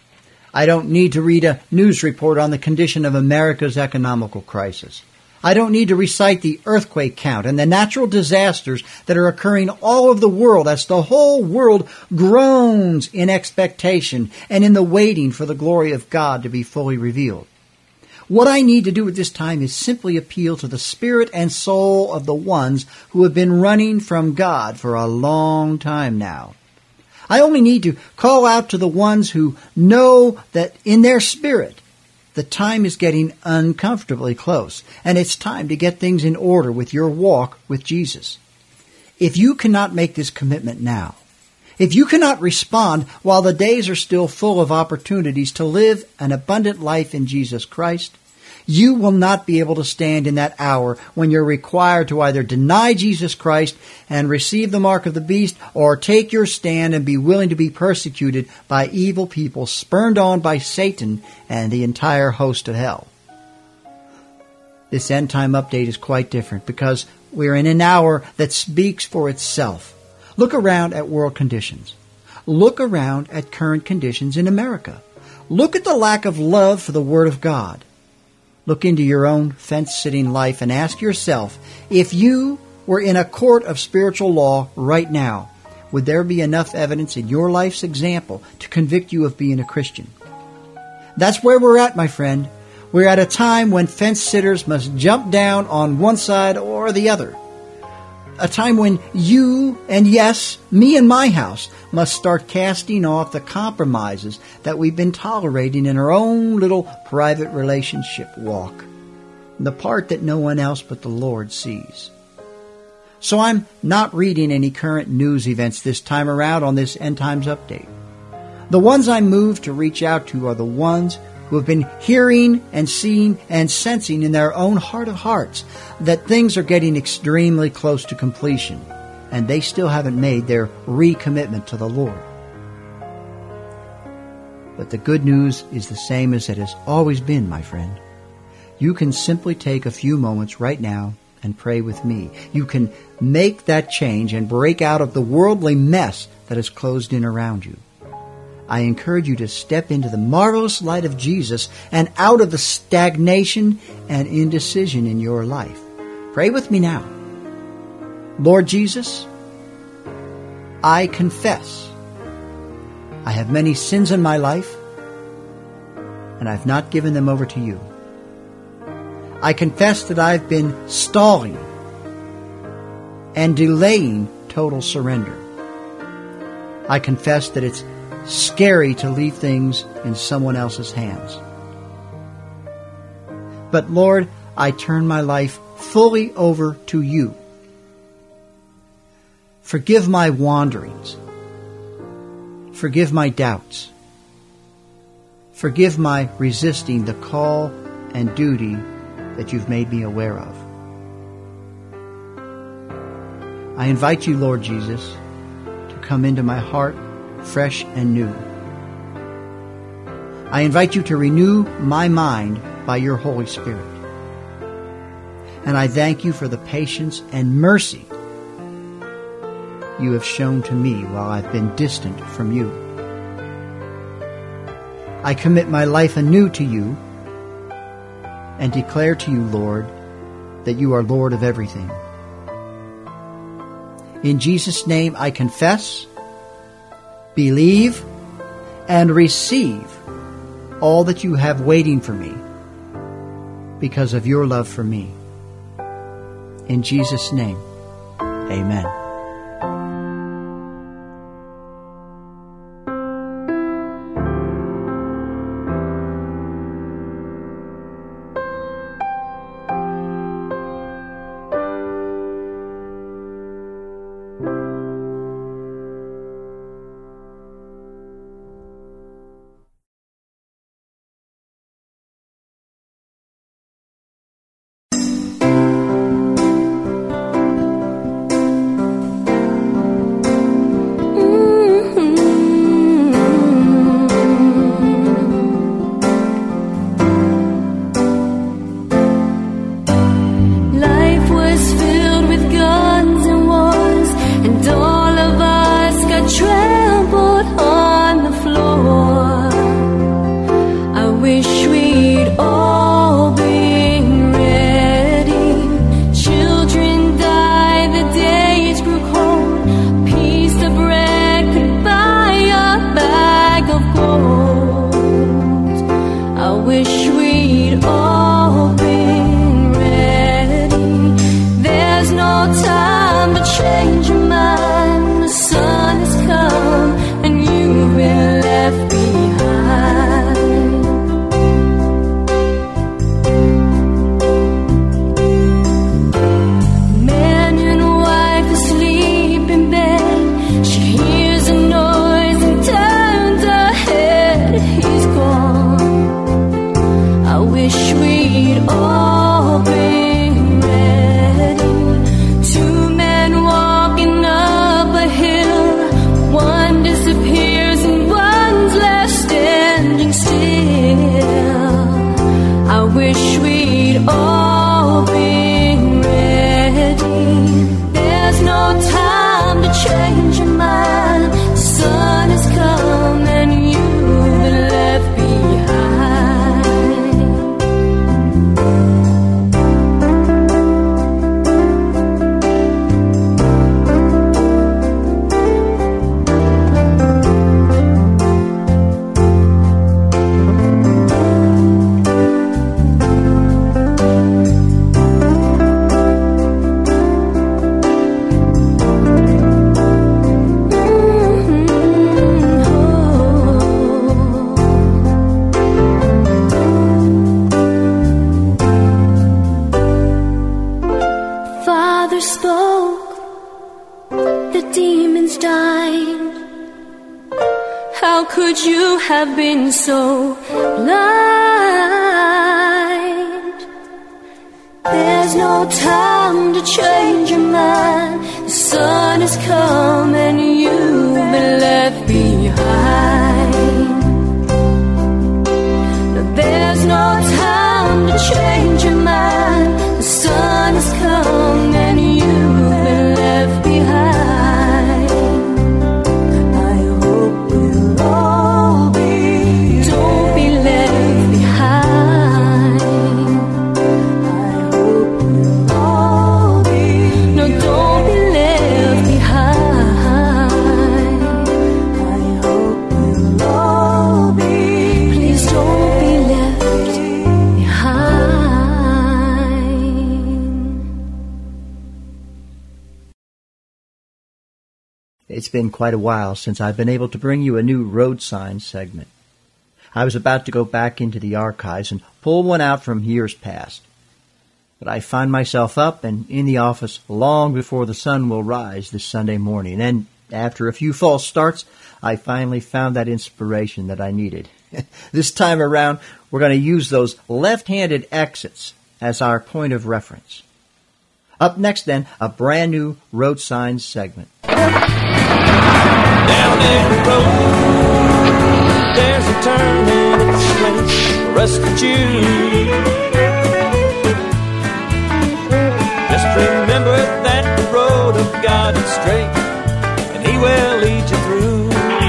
I don't need to read a news report on the condition of America's economical crisis. I don't need to recite the earthquake count and the natural disasters that are occurring all over the world as the whole world groans in expectation and in the waiting for the glory of God to be fully revealed. What I need to do at this time is simply appeal to the spirit and soul of the ones who have been running from God for a long time now. I only need to call out to the ones who know that in their spirit the time is getting uncomfortably close, and it's time to get things in order with your walk with Jesus. If you cannot make this commitment now, if you cannot respond while the days are still full of opportunities to live an abundant life in Jesus Christ, you will not be able to stand in that hour when you're required to either deny Jesus Christ and receive the mark of the beast, or take your stand and be willing to be persecuted by evil people spurned on by Satan and the entire host of hell. This end time update is quite different because we're in an hour that speaks for itself. Look around at world conditions. Look around at current conditions in America. Look at the lack of love for the Word of God. Look into your own fence-sitting life and ask yourself, if you were in a court of spiritual law right now, would there be enough evidence in your life's example to convict you of being a Christian? That's where we're at, my friend. We're at a time when fence-sitters must jump down on one side or the other. A time when you, and yes, me and my house, must start casting off the compromises that we've been tolerating in our own little private relationship walk, the part that no one else but the Lord sees. So I'm not reading any current news events this time around on this End Times Update. The ones I'm moved to reach out to are the ones who have been hearing and seeing and sensing in their own heart of hearts that things are getting extremely close to completion, and they still haven't made their recommitment to the Lord. But the good news is the same as it has always been, my friend. You can simply take a few moments right now and pray with me. You can make that change and break out of the worldly mess that is closed in around you. I encourage you to step into the marvelous light of Jesus and out of the stagnation and indecision in your life. Pray with me now. Lord Jesus, I confess I have many sins in my life, and I've not given them over to you. I confess that I've been stalling and delaying total surrender. I confess that it's scary to leave things in someone else's hands. But Lord, I turn my life fully over to you. Forgive my wanderings. Forgive my doubts. Forgive my resisting the call and duty that you've made me aware of. I invite you, Lord Jesus, to come into my heart fresh and new. I invite you to renew my mind by your Holy Spirit. And I thank you for the patience and mercy you have shown to me while I've been distant from you. I commit my life anew to you and declare to you, Lord, that you are Lord of everything. In Jesus' name I confess, believe, and receive all that you have waiting for me because of your love for me. In Jesus' name, amen. Have been so blind. There's no time to change your mind. The sun has come and you've been left behind. It's been quite a while since I've been able to bring you a new road sign segment. I was about to go back into the archives and pull one out from years past. But I find myself up and in the office long before the sun will rise this Sunday morning, and after a few false starts, I finally found that inspiration that I needed. This time around, we're going to use those left-handed exits as our point of reference. Up next, then, a brand new road signs segment. Down every road, there's a turn in its place for us to choose. Just remember that the road of God is straight, and He will lead you through.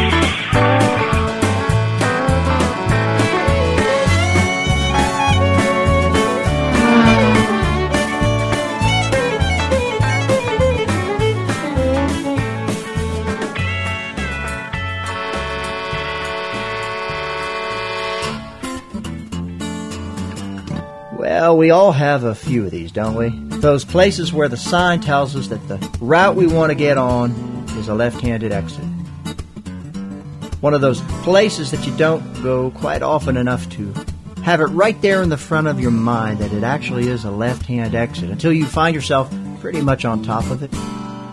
Well, we all have a few of these, don't we? Those places where the sign tells us that the route we want to get on is a left-handed exit. One of those places that you don't go quite often enough to have it right there in the front of your mind that it actually is a left-hand exit until you find yourself pretty much on top of it.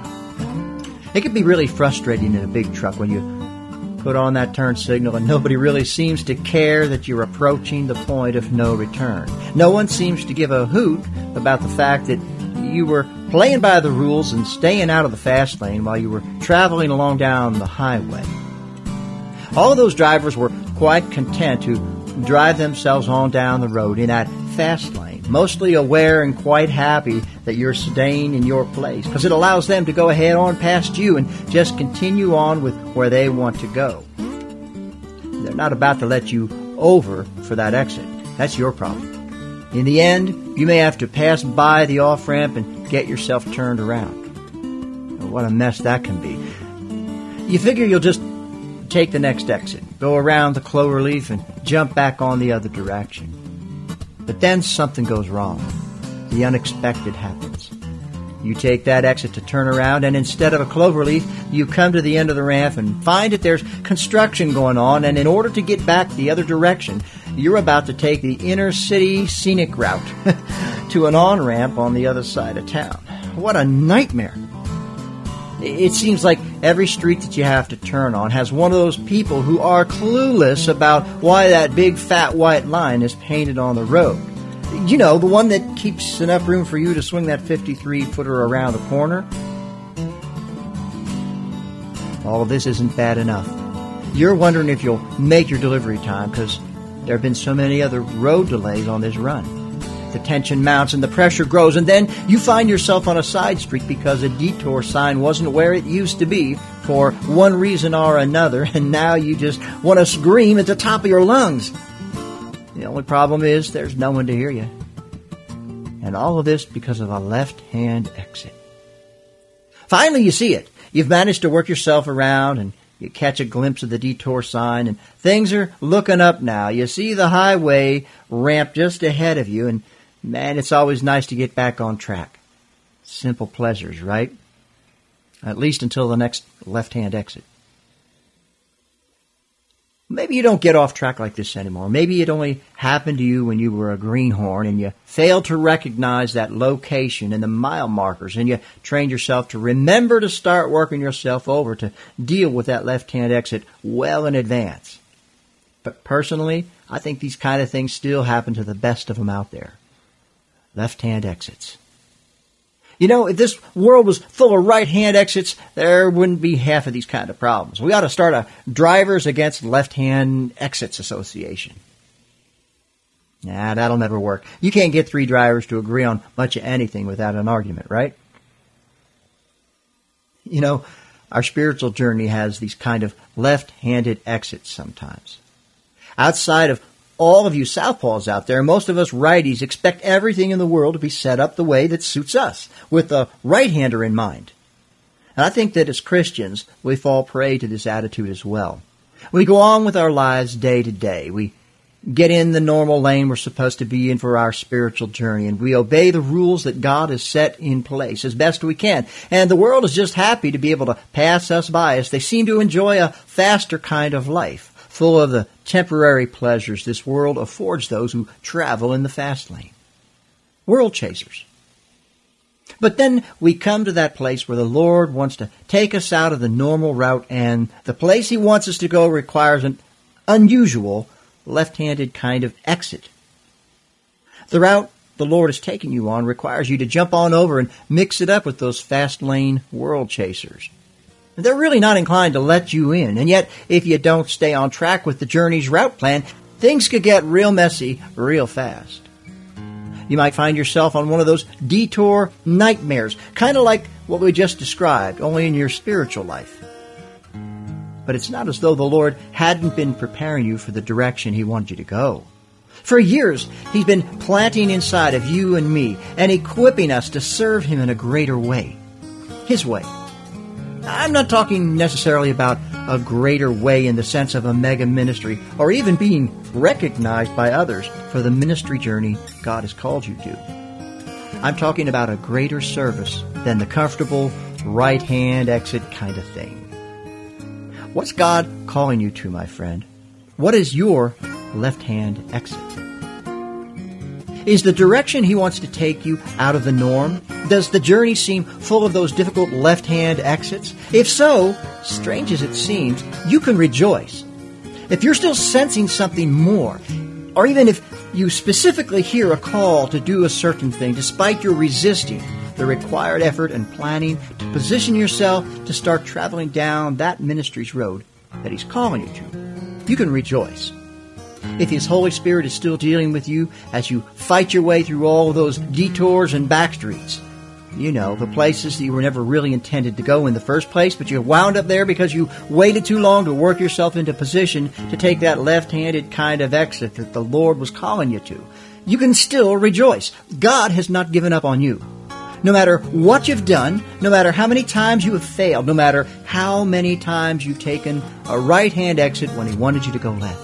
It can be really frustrating in a big truck when you put on that turn signal and nobody really seems to care that you're approaching the point of no return. No one seems to give a hoot about the fact that you were playing by the rules and staying out of the fast lane while you were traveling along down the highway. All of those drivers were quite content to drive themselves on down the road in that fast lane, mostly aware and quite happy that you're staying in your place, because it allows them to go ahead on past you and just continue on with where they want to go. They're not about to let you over for that exit. That's your problem. In the end, you may have to pass by the off-ramp and get yourself turned around. What a mess that can be. You figure you'll just take the next exit, go around the clover leaf, and jump back on the other direction. But then something goes wrong. The unexpected happens. You take that exit to turn around, and instead of a clover leaf, you come to the end of the ramp and find that there's construction going on, and in order to get back the other direction, you're about to take the inner city scenic route to an on-ramp on the other side of town. What a nightmare. It seems like every street that you have to turn on has one of those people who are clueless about why that big fat white line is painted on the road. You know, the one that keeps enough room for you to swing that fifty-three footer around the corner. All of this isn't bad enough. You're wondering if you'll make your delivery time because there have been so many other road delays on this run. The tension mounts and the pressure grows, and then you find yourself on a side street because a detour sign wasn't where it used to be for one reason or another, and now you just want to scream at the top of your lungs. The only problem is there's no one to hear you. And all of this because of a left-hand exit. Finally, you see it. You've managed to work yourself around, and you catch a glimpse of the detour sign, and things are looking up now. You see the highway ramp just ahead of you, and man, it's always nice to get back on track. Simple pleasures, right? At least until the next left-hand exit. Maybe you don't get off track like this anymore. Maybe it only happened to you when you were a greenhorn and you failed to recognize that location and the mile markers, and you trained yourself to remember to start working yourself over to deal with that left-hand exit well in advance. But personally, I think these kind of things still happen to the best of them out there. Left-hand exits. You know, if this world was full of right-hand exits, there wouldn't be half of these kind of problems. We ought to start a Drivers Against Left-Hand Exits Association. Nah, that'll never work. You can't get three drivers to agree on much of anything without an argument, right? You know, our spiritual journey has these kind of left-handed exits sometimes. Outside of all of you southpaws out there, most of us righties expect everything in the world to be set up the way that suits us, with the right-hander in mind. And I think that as Christians, we fall prey to this attitude as well. We go on with our lives day to day. We get in the normal lane we're supposed to be in for our spiritual journey, and we obey the rules that God has set in place as best we can. And the world is just happy to be able to pass us by as they seem to enjoy a faster kind of life, full of the temporary pleasures this world affords those who travel in the fast lane. World chasers. But then we come to that place where the Lord wants to take us out of the normal route, and the place He wants us to go requires an unusual left-handed kind of exit. The route the Lord is taking you on requires you to jump on over and mix it up with those fast lane world chasers. They're really not inclined to let you in, and yet if you don't stay on track with the journey's route plan, things could get real messy real fast. You might find yourself on one of those detour nightmares, kind of like what we just described, only in your spiritual life. But it's not as though the Lord hadn't been preparing you for the direction He wanted you to go. For years, He's been planting inside of you and me and equipping us to serve Him in a greater way. His way. I'm not talking necessarily about a greater way in the sense of a mega ministry or even being recognized by others for the ministry journey God has called you to. I'm talking about a greater service than the comfortable right-hand exit kind of thing. What's God calling you to, my friend? What is your left-hand exit? Is the direction He wants to take you out of the norm? Does the journey seem full of those difficult left-hand exits? If so, strange as it seems, you can rejoice. If you're still sensing something more, or even if you specifically hear a call to do a certain thing, despite your resisting the required effort and planning to position yourself to start traveling down that ministry's road that He's calling you to, you can rejoice. If His Holy Spirit is still dealing with you as you fight your way through all those detours and backstreets, you know, the places that you were never really intended to go in the first place, but you wound up there because you waited too long to work yourself into position to take that left-handed kind of exit that the Lord was calling you to, you can still rejoice. God has not given up on you. No matter what you've done, no matter how many times you have failed, no matter how many times you've taken a right-hand exit when He wanted you to go left.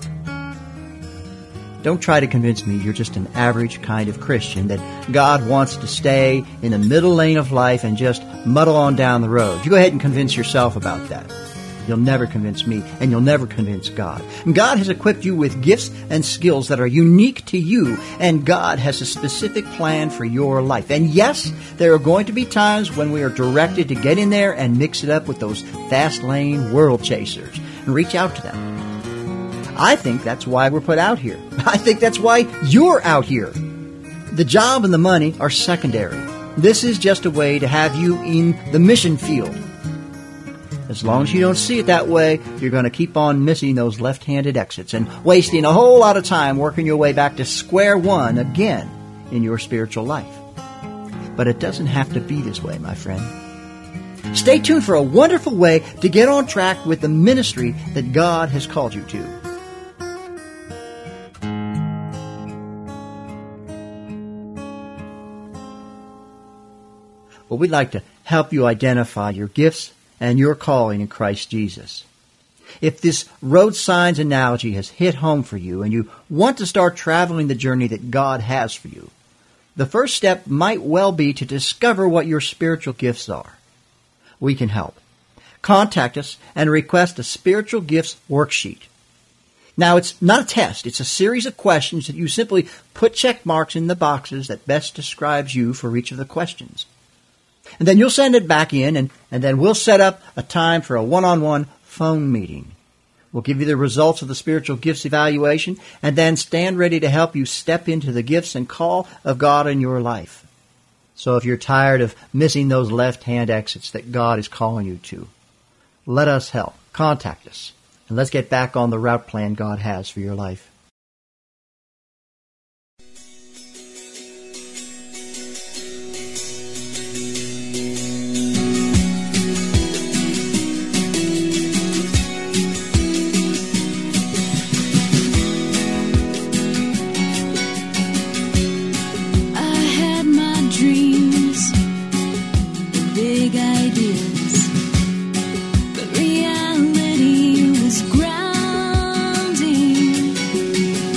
Don't try to convince me you're just an average kind of Christian, that God wants to stay in the middle lane of life and just muddle on down the road. You go ahead and convince yourself about that. You'll never convince me, and you'll never convince God. And God has equipped you with gifts and skills that are unique to you, and God has a specific plan for your life. And yes, there are going to be times when we are directed to get in there and mix it up with those fast lane world chasers and reach out to them. I think that's why we're put out here. I think that's why you're out here. The job and the money are secondary. This is just a way to have you in the mission field. As long as you don't see it that way, you're going to keep on missing those left-handed exits and wasting a whole lot of time working your way back to square one again in your spiritual life. But it doesn't have to be this way, my friend. Stay tuned for a wonderful way to get on track with the ministry that God has called you to. Well, we'd like to help you identify your gifts and your calling in Christ Jesus. If this road signs analogy has hit home for you and you want to start traveling the journey that God has for you, the first step might well be to discover what your spiritual gifts are. We can help. Contact us and request a spiritual gifts worksheet. Now, it's not a test. It's a series of questions that you simply put check marks in the boxes that best describes you for each of the questions. And then you'll send it back in, and, and then we'll set up a time for a one-on-one phone meeting. We'll give you the results of the spiritual gifts evaluation, and then stand ready to help you step into the gifts and call of God in your life. So if you're tired of missing those left-hand exits that God is calling you to, let us help. Contact us, and let's get back on the route plan God has for your life. Reality was grounding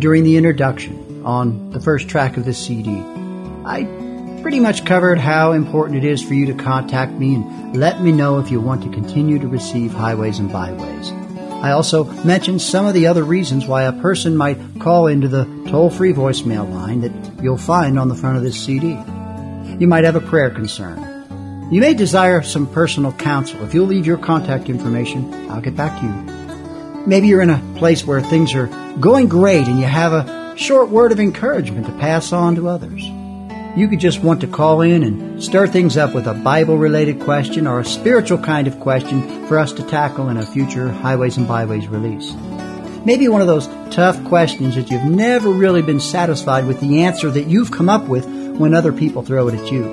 during the introduction on the first track of this C D, I pretty much covered how important it is for you to contact me and let me know if you want to continue to receive Highways and Byways. I also mentioned some of the other reasons why a person might call into the toll-free voicemail line that you'll find on the front of this C D. You might have a prayer concern. You may desire some personal counsel. If you'll leave your contact information, I'll get back to you. Maybe you're in a place where things are going great and you have a short word of encouragement to pass on to others. You could just want to call in and stir things up with a Bible-related question or a spiritual kind of question for us to tackle in a future Highways and Byways release. Maybe one of those tough questions that you've never really been satisfied with the answer that you've come up with when other people throw it at you.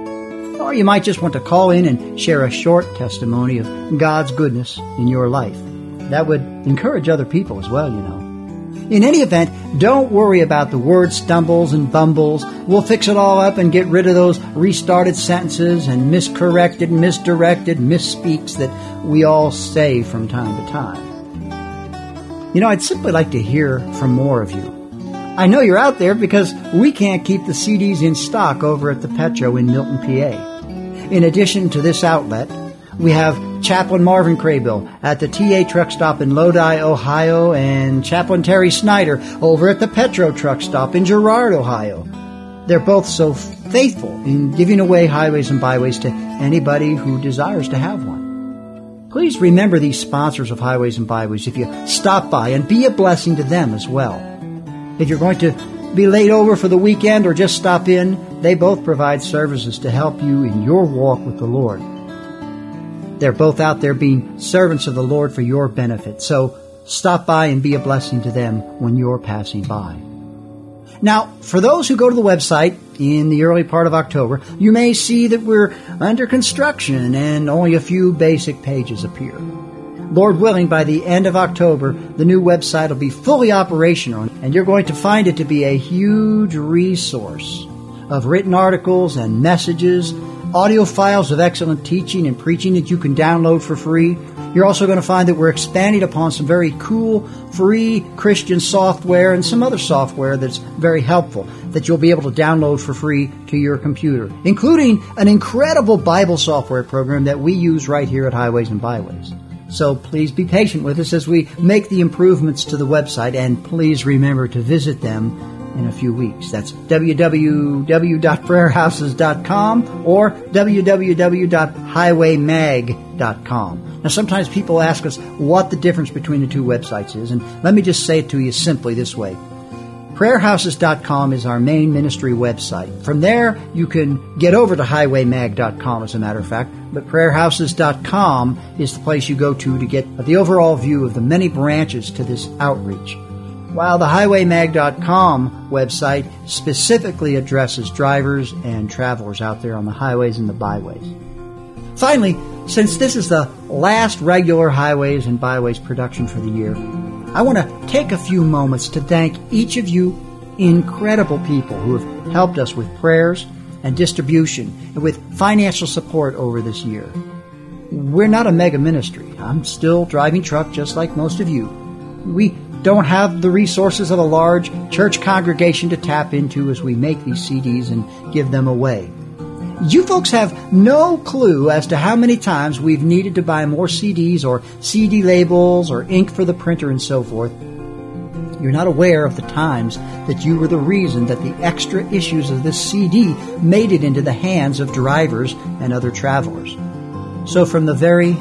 Or you might just want to call in and share a short testimony of God's goodness in your life. That would encourage other people as well, you know. In any event, don't worry about the word stumbles and bumbles. We'll fix it all up and get rid of those restarted sentences and miscorrected, misdirected misspeaks that we all say from time to time. You know, I'd simply like to hear from more of you. I know you're out there because we can't keep the C Ds in stock over at the Petro in Milton, P A. In addition to this outlet, we have Chaplain Marvin Craybill at the T A truck stop in Lodi, Ohio, and Chaplain Terry Snyder over at the Petro truck stop in Girard, Ohio. They're both so faithful in giving away Highways and Byways to anybody who desires to have one. Please remember these sponsors of Highways and Byways if you stop by and be a blessing to them as well. If you're going to be laid over for the weekend or just stop in, they both provide services to help you in your walk with the Lord. They're both out there being servants of the Lord for your benefit. So stop by and be a blessing to them when you're passing by. Now, for those who go to the website in the early part of October, you may see that we're under construction and only a few basic pages appear. Lord willing, by the end of October, the new website will be fully operational, and you're going to find it to be a huge resource of written articles and messages, audio files of excellent teaching and preaching that you can download for free. You're also going to find that we're expanding upon some very cool, free Christian software and some other software that's very helpful that you'll be able to download for free to your computer, including an incredible Bible software program that we use right here at Highways and Byways. So please be patient with us as we make the improvements to the website, and please remember to visit them in a few weeks. That's w w w dot prayer houses dot com or w w w dot highway mag dot com. Now, sometimes people ask us what the difference between the two websites is, and let me just say it to you simply this way. prayer houses dot com is our main ministry website. From there, you can get over to highway mag dot com, as a matter of fact, but prayer houses dot com is the place you go to to get the overall view of the many branches to this outreach, while the highway mag dot com website specifically addresses drivers and travelers out there on the highways and the byways. Finally, since this is the last regular Highways and Byways production for the year, I want to take a few moments to thank each of you incredible people who have helped us with prayers and distribution and with financial support over this year. We're not a mega ministry. I'm still driving truck just like most of you. We don't have the resources of a large church congregation to tap into as we make these C Ds and give them away. You folks have no clue as to how many times we've needed to buy more C Ds or C D labels or ink for the printer and so forth. You're not aware of the times that you were the reason that the extra issues of this C D made it into the hands of drivers and other travelers. So from the very,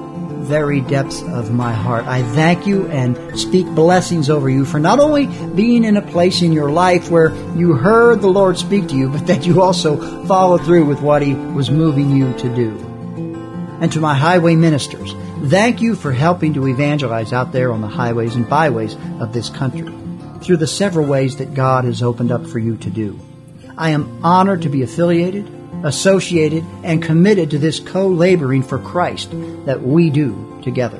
very depths of my heart, I thank you and speak blessings over you for not only being in a place in your life where you heard the Lord speak to you, but that you also followed through with what He was moving you to do. And to my highway ministers, thank you for helping to evangelize out there on the highways and byways of this country through the several ways that God has opened up for you to do. I am honored to be affiliated, associated, and committed to this co-laboring for Christ that we do together.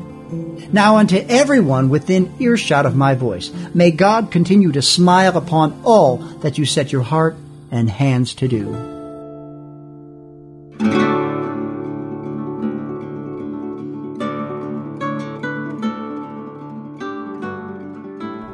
Now unto everyone within earshot of my voice, may God continue to smile upon all that you set your heart and hands to do.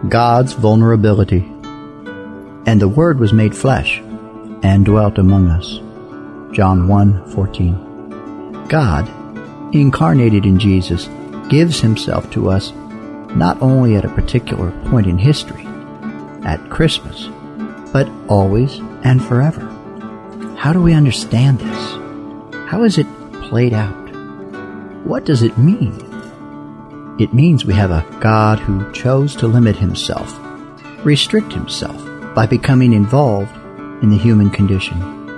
God's vulnerability. And the Word was made flesh and dwelt among us. John one fourteen. God, incarnated in Jesus, gives himself to us not only at a particular point in history, at Christmas, but always and forever. How do we understand this? How is it played out? What does it mean? It means we have a God who chose to limit himself, restrict himself by becoming involved in the human condition.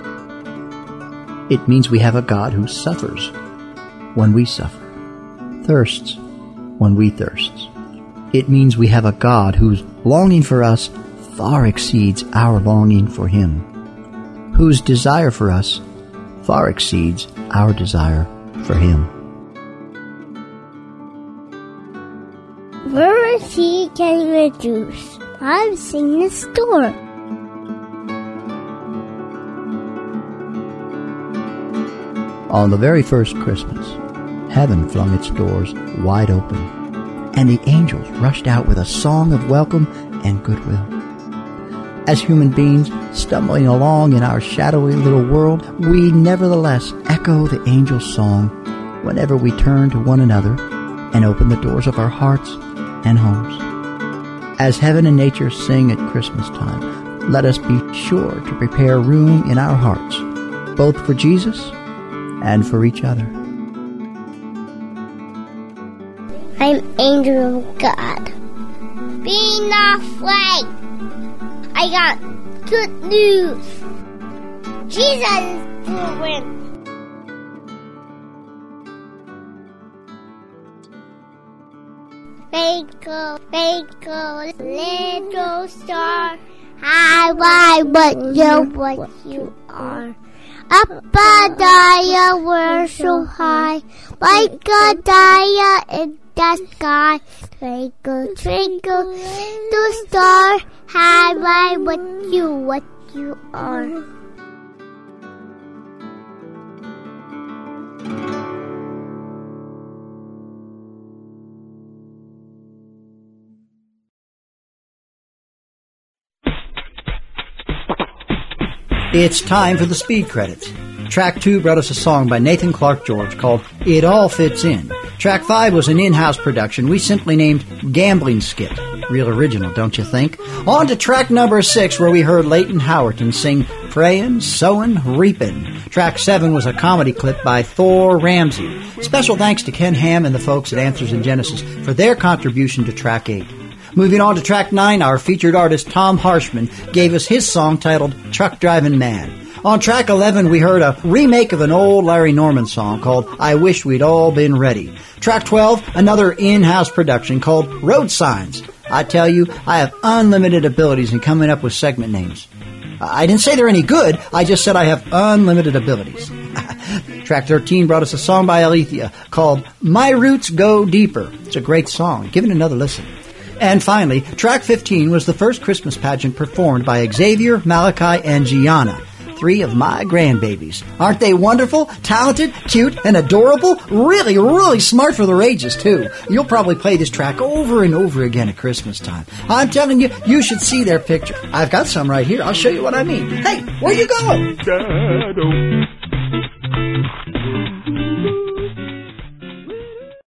It means we have a God who suffers when we suffer, thirsts when we thirst. It means we have a God whose longing for us far exceeds our longing for him, whose desire for us far exceeds our desire for him. Where is he getting the juice? I've seen the store. On the very first Christmas, heaven flung its doors wide open, and the angels rushed out with a song of welcome and goodwill. As human beings stumbling along in our shadowy little world, we nevertheless echo the angel's song whenever we turn to one another and open the doors of our hearts and homes. As heaven and nature sing at Christmas time, let us be sure to prepare room in our hearts, both for Jesus and for each other. I'm angel of God. Be not afraid. I got good news. Jesus is born. Twinkle, twinkle, little star, how I wonder what you are. Up above the world so high, like a dial in the sky. Twinkle, twinkle, little star, how I wonder you what you are. It's time for the speed credits. Track two brought us a song by Nathan Clark George called It All Fits In. Track five was an in-house production we simply named Gambling Skit. Real original, don't you think? On to track number six, where we heard Leighton Howerton sing Prayin', Sowin', Reapin'. Track seven was a comedy clip by Thor Ramsey. Special thanks to Ken Ham and the folks at Answers in Genesis for their contribution to track eight. Moving on to track nine, our featured artist Tom Harshman gave us his song titled Truck Driving Man. On track eleven, we heard a remake of an old Larry Norman song called I Wish We'd All Been Ready. Track twelve, another in-house production called Road Signs. I tell you, I have unlimited abilities in coming up with segment names. I didn't say they're any good, I just said I have unlimited abilities. Track thirteen brought us a song by Alethea called My Roots Go Deeper. It's a great song. Give it another listen. And finally, track fifteen was the first Christmas pageant performed by Xavier, Malachi, and Gianna, three of my grandbabies. Aren't they wonderful, talented, cute, and adorable? Really, really smart for their ages, too. You'll probably play this track over and over again at Christmas time. I'm telling you, you should see their picture. I've got some right here. I'll show you what I mean. Hey, where you going?